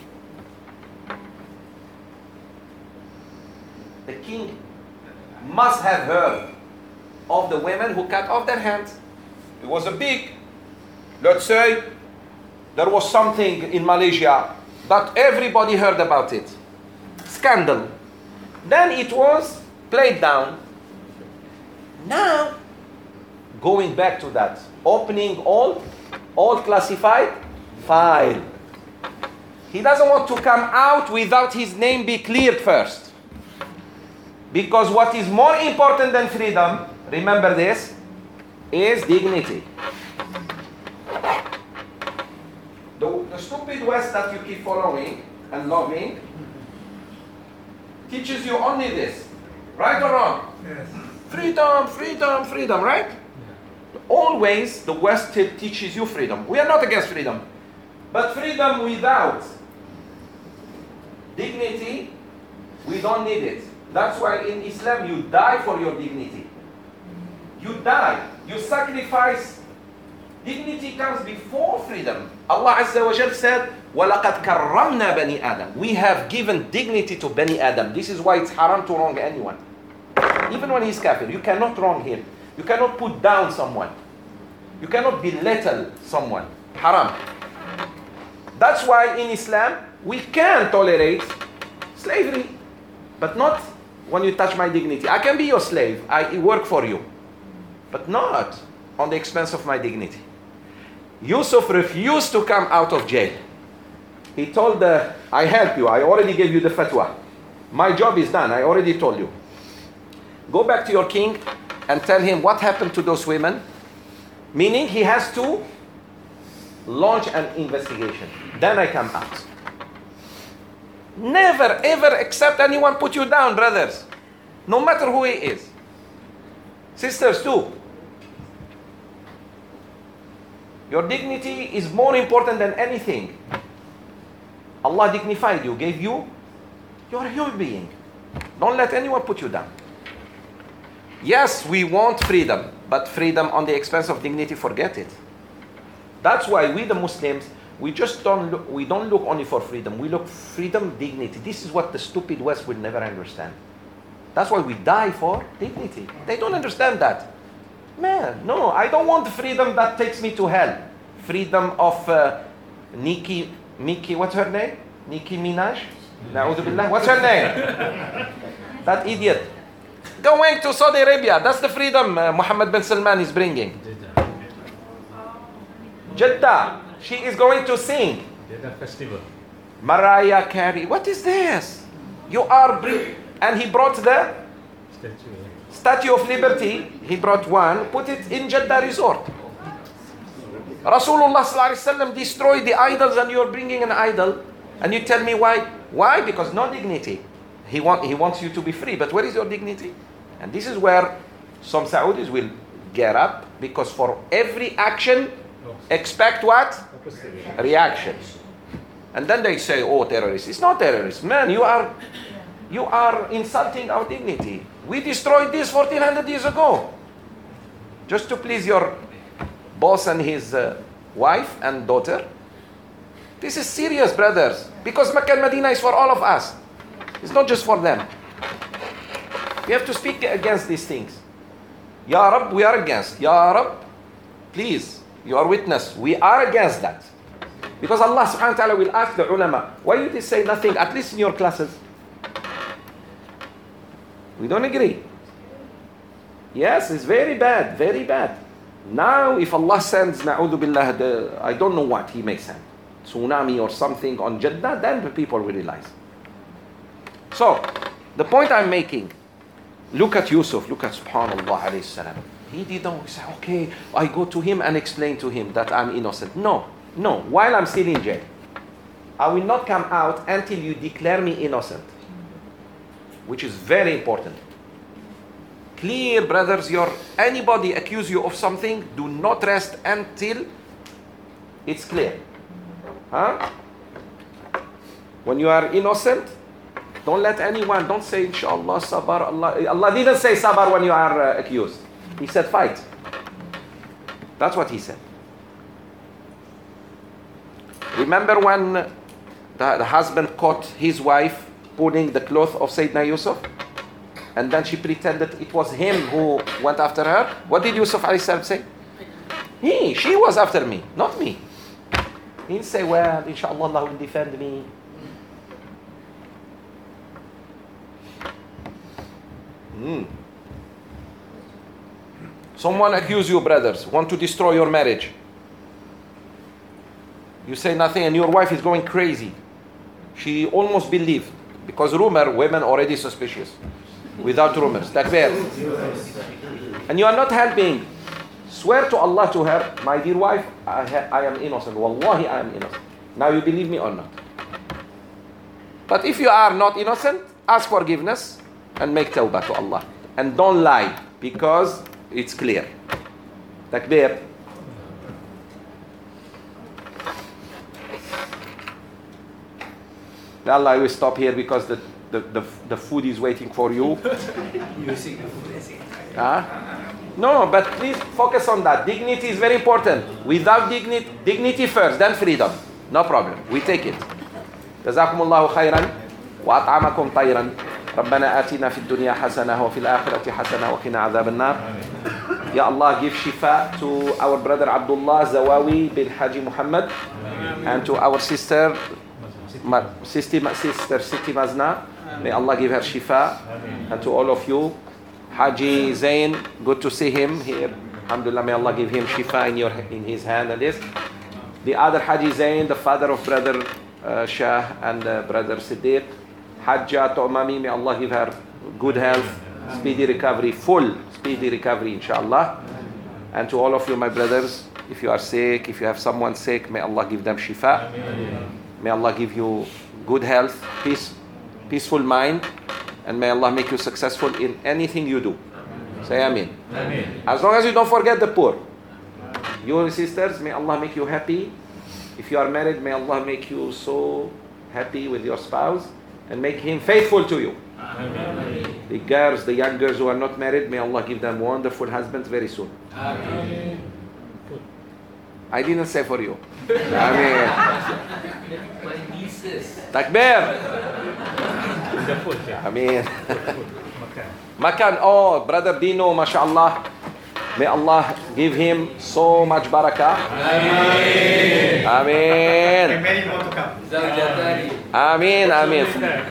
The king must have heard of the women who cut off their hands. It was a big, let's say, there was something in Malaysia that everybody heard about it. Scandal. Then it was played down. Now, going back to that, opening all, all classified file. He doesn't want to come out without his name be cleared first. Because what is more important than freedom, remember this, is dignity. The, the stupid West that you keep following and loving teaches you only this. Right or wrong? Yes. Freedom, freedom, freedom, right? Yeah. Always the West te- teaches you freedom. We are not against freedom. But freedom without dignity, we don't need it. That's why in Islam you die for your dignity. You die. You sacrifice. Dignity comes before freedom. Allah Azza wa Jal said, وَلَقَدْ كَرَّمْنَا بَنِي آدَمَ. We have given dignity to Bani Adam. This is why it's haram to wrong anyone. Even when he's kafir, you cannot wrong him. You cannot put down someone. You cannot belittle someone. Haram. That's why in Islam, we can tolerate slavery. But not when you touch my dignity. I can be your slave. I work for you. But not on the expense of my dignity. Yusuf refused to come out of jail. He told the, I help you. I already gave you the fatwa. My job is done. I already told you. Go back to your king and tell him what happened to those women. Meaning he has to launch an investigation. Then I come out. Never ever accept anyone put you down, brothers. No matter who he is. Sisters too. Your dignity is more important than anything. Allah dignified you, gave you, you're a human being. Don't let anyone put you down. Yes, we want freedom, but freedom on the expense of dignity, forget it. That's why we the Muslims, we just don't look, we don't look only for freedom, we look freedom, dignity. This is what the stupid West will never understand. That's why we die for dignity. They don't understand that. Man, no, I don't want the freedom that takes me to hell. Freedom of uh, Nicki, Nicki, what's her name? Nicki Minaj? Na'udhu billah. What's her name? That idiot. Going to Saudi Arabia. That's the freedom uh, Mohammed bin Salman is bringing. Jeddah. She is going to sing. Jeddah festival. Mariah Carey. What is this? You are bring, and he brought the Statue. Statue of Liberty. He brought one. Put it in Jeddah Resort. Rasulullah sallallahu alaihi wasallam destroyed the idols, and you are bringing an idol, and you tell me why? Why? Because no dignity. He want he wants you to be free, but where is your dignity? And this is where some Saudis will get up, because for every action, expect what? Reaction. And then they say, oh, terrorists. It's not terrorists. Man, you are you are insulting our dignity. We destroyed this fourteen hundred years ago. Just to please your boss and his uh, wife and daughter. This is serious, brothers. Because Makkah and Medina is for all of us. It's not just for them. We have to speak against these things. Ya Rab, we are against. Ya Rab, please, you are witness. We are against that. Because Allah subhanahu wa ta'ala will ask the ulama, why you did say nothing, at least in your classes? We don't agree. Yes, it's very bad, very bad. Now, if Allah sends, na'udhu billah, the, I don't know what He may send, tsunami or something on Jeddah, then the people will realize. So, the point I'm making, look at Yusuf, look at subhanallah alayhi salam. He didn't say, okay, I go to him and explain to him that I'm innocent. No, no, while I'm still in jail, I will not come out until you declare me innocent. Which is very important. Clear, brothers, your anybody accuse you of something, do not rest until it's clear. Huh? When you are innocent, don't let anyone, don't say inshallah, sabar, Allah. Allah didn't say sabar when you are uh, accused. He said fight. That's what He said. Remember when the, the husband caught his wife pulling the cloth of Sayyidina Yusuf? And then she pretended it was him who went after her. What did Yusuf alayhi salam say? He, she was after me, not me. He didn't say, well, inshallah Allah will defend me. Mm. Someone accuse you, brothers, want to destroy your marriage. You say nothing and your wife is going crazy. She almost believed. Because rumor, women already suspicious. Without rumors. Takbir. And you are not helping. Swear to Allah to her, my dear wife, I, ha- I am innocent. Wallahi, I am innocent. Now you believe me or not? But if you are not innocent, ask forgiveness and make tawbah to Allah. And don't lie, because it's clear. Takbir. Allah, I will stop here because the, the, the, the food is waiting for you. Huh? No, but please focus on that. Dignity is very important. Without dignity, dignity first, then freedom. No problem. We take it. جزاكم الله خيرا وأطعمكم طيرا ربنا آتنا في الدنيا حسنة وفي الآخرة حسنة وقنا عذاب النار. Ya Allah, give shifa to our brother Abdullah Zawawi bin Haji Muhammad and to our sister Ma, sister, sister Siti Mazna. May Allah give her shifa. And to all of you, Haji Zain, good to see him here. Alhamdulillah, may Allah give him shifa in your in his hand and this. The other Haji Zain, the father of brother uh, Shah and uh, brother Siddiq. Hajja Tu'mami, may Allah give her good health, speedy recovery, full speedy recovery, inshallah. And to all of you, my brothers, if you are sick, if you have someone sick, may Allah give them shifa. May Allah give you good health, peace, peaceful mind, and may Allah make you successful in anything you do. Say Ameen. Ameen. As long as you don't forget the poor. Your sisters, may Allah make you happy. If you are married, may Allah make you so happy with your spouse and make him faithful to you. Ameen. The girls, the young girls who are not married, may Allah give them wonderful husbands very soon. Ameen. I didn't say for you. Ameen. My nieces. Takbir. Ameen. Makan. Oh, brother Dino, mashallah. May Allah give him so much barakah. Ameen. And many more to come. Ameen. Ameen.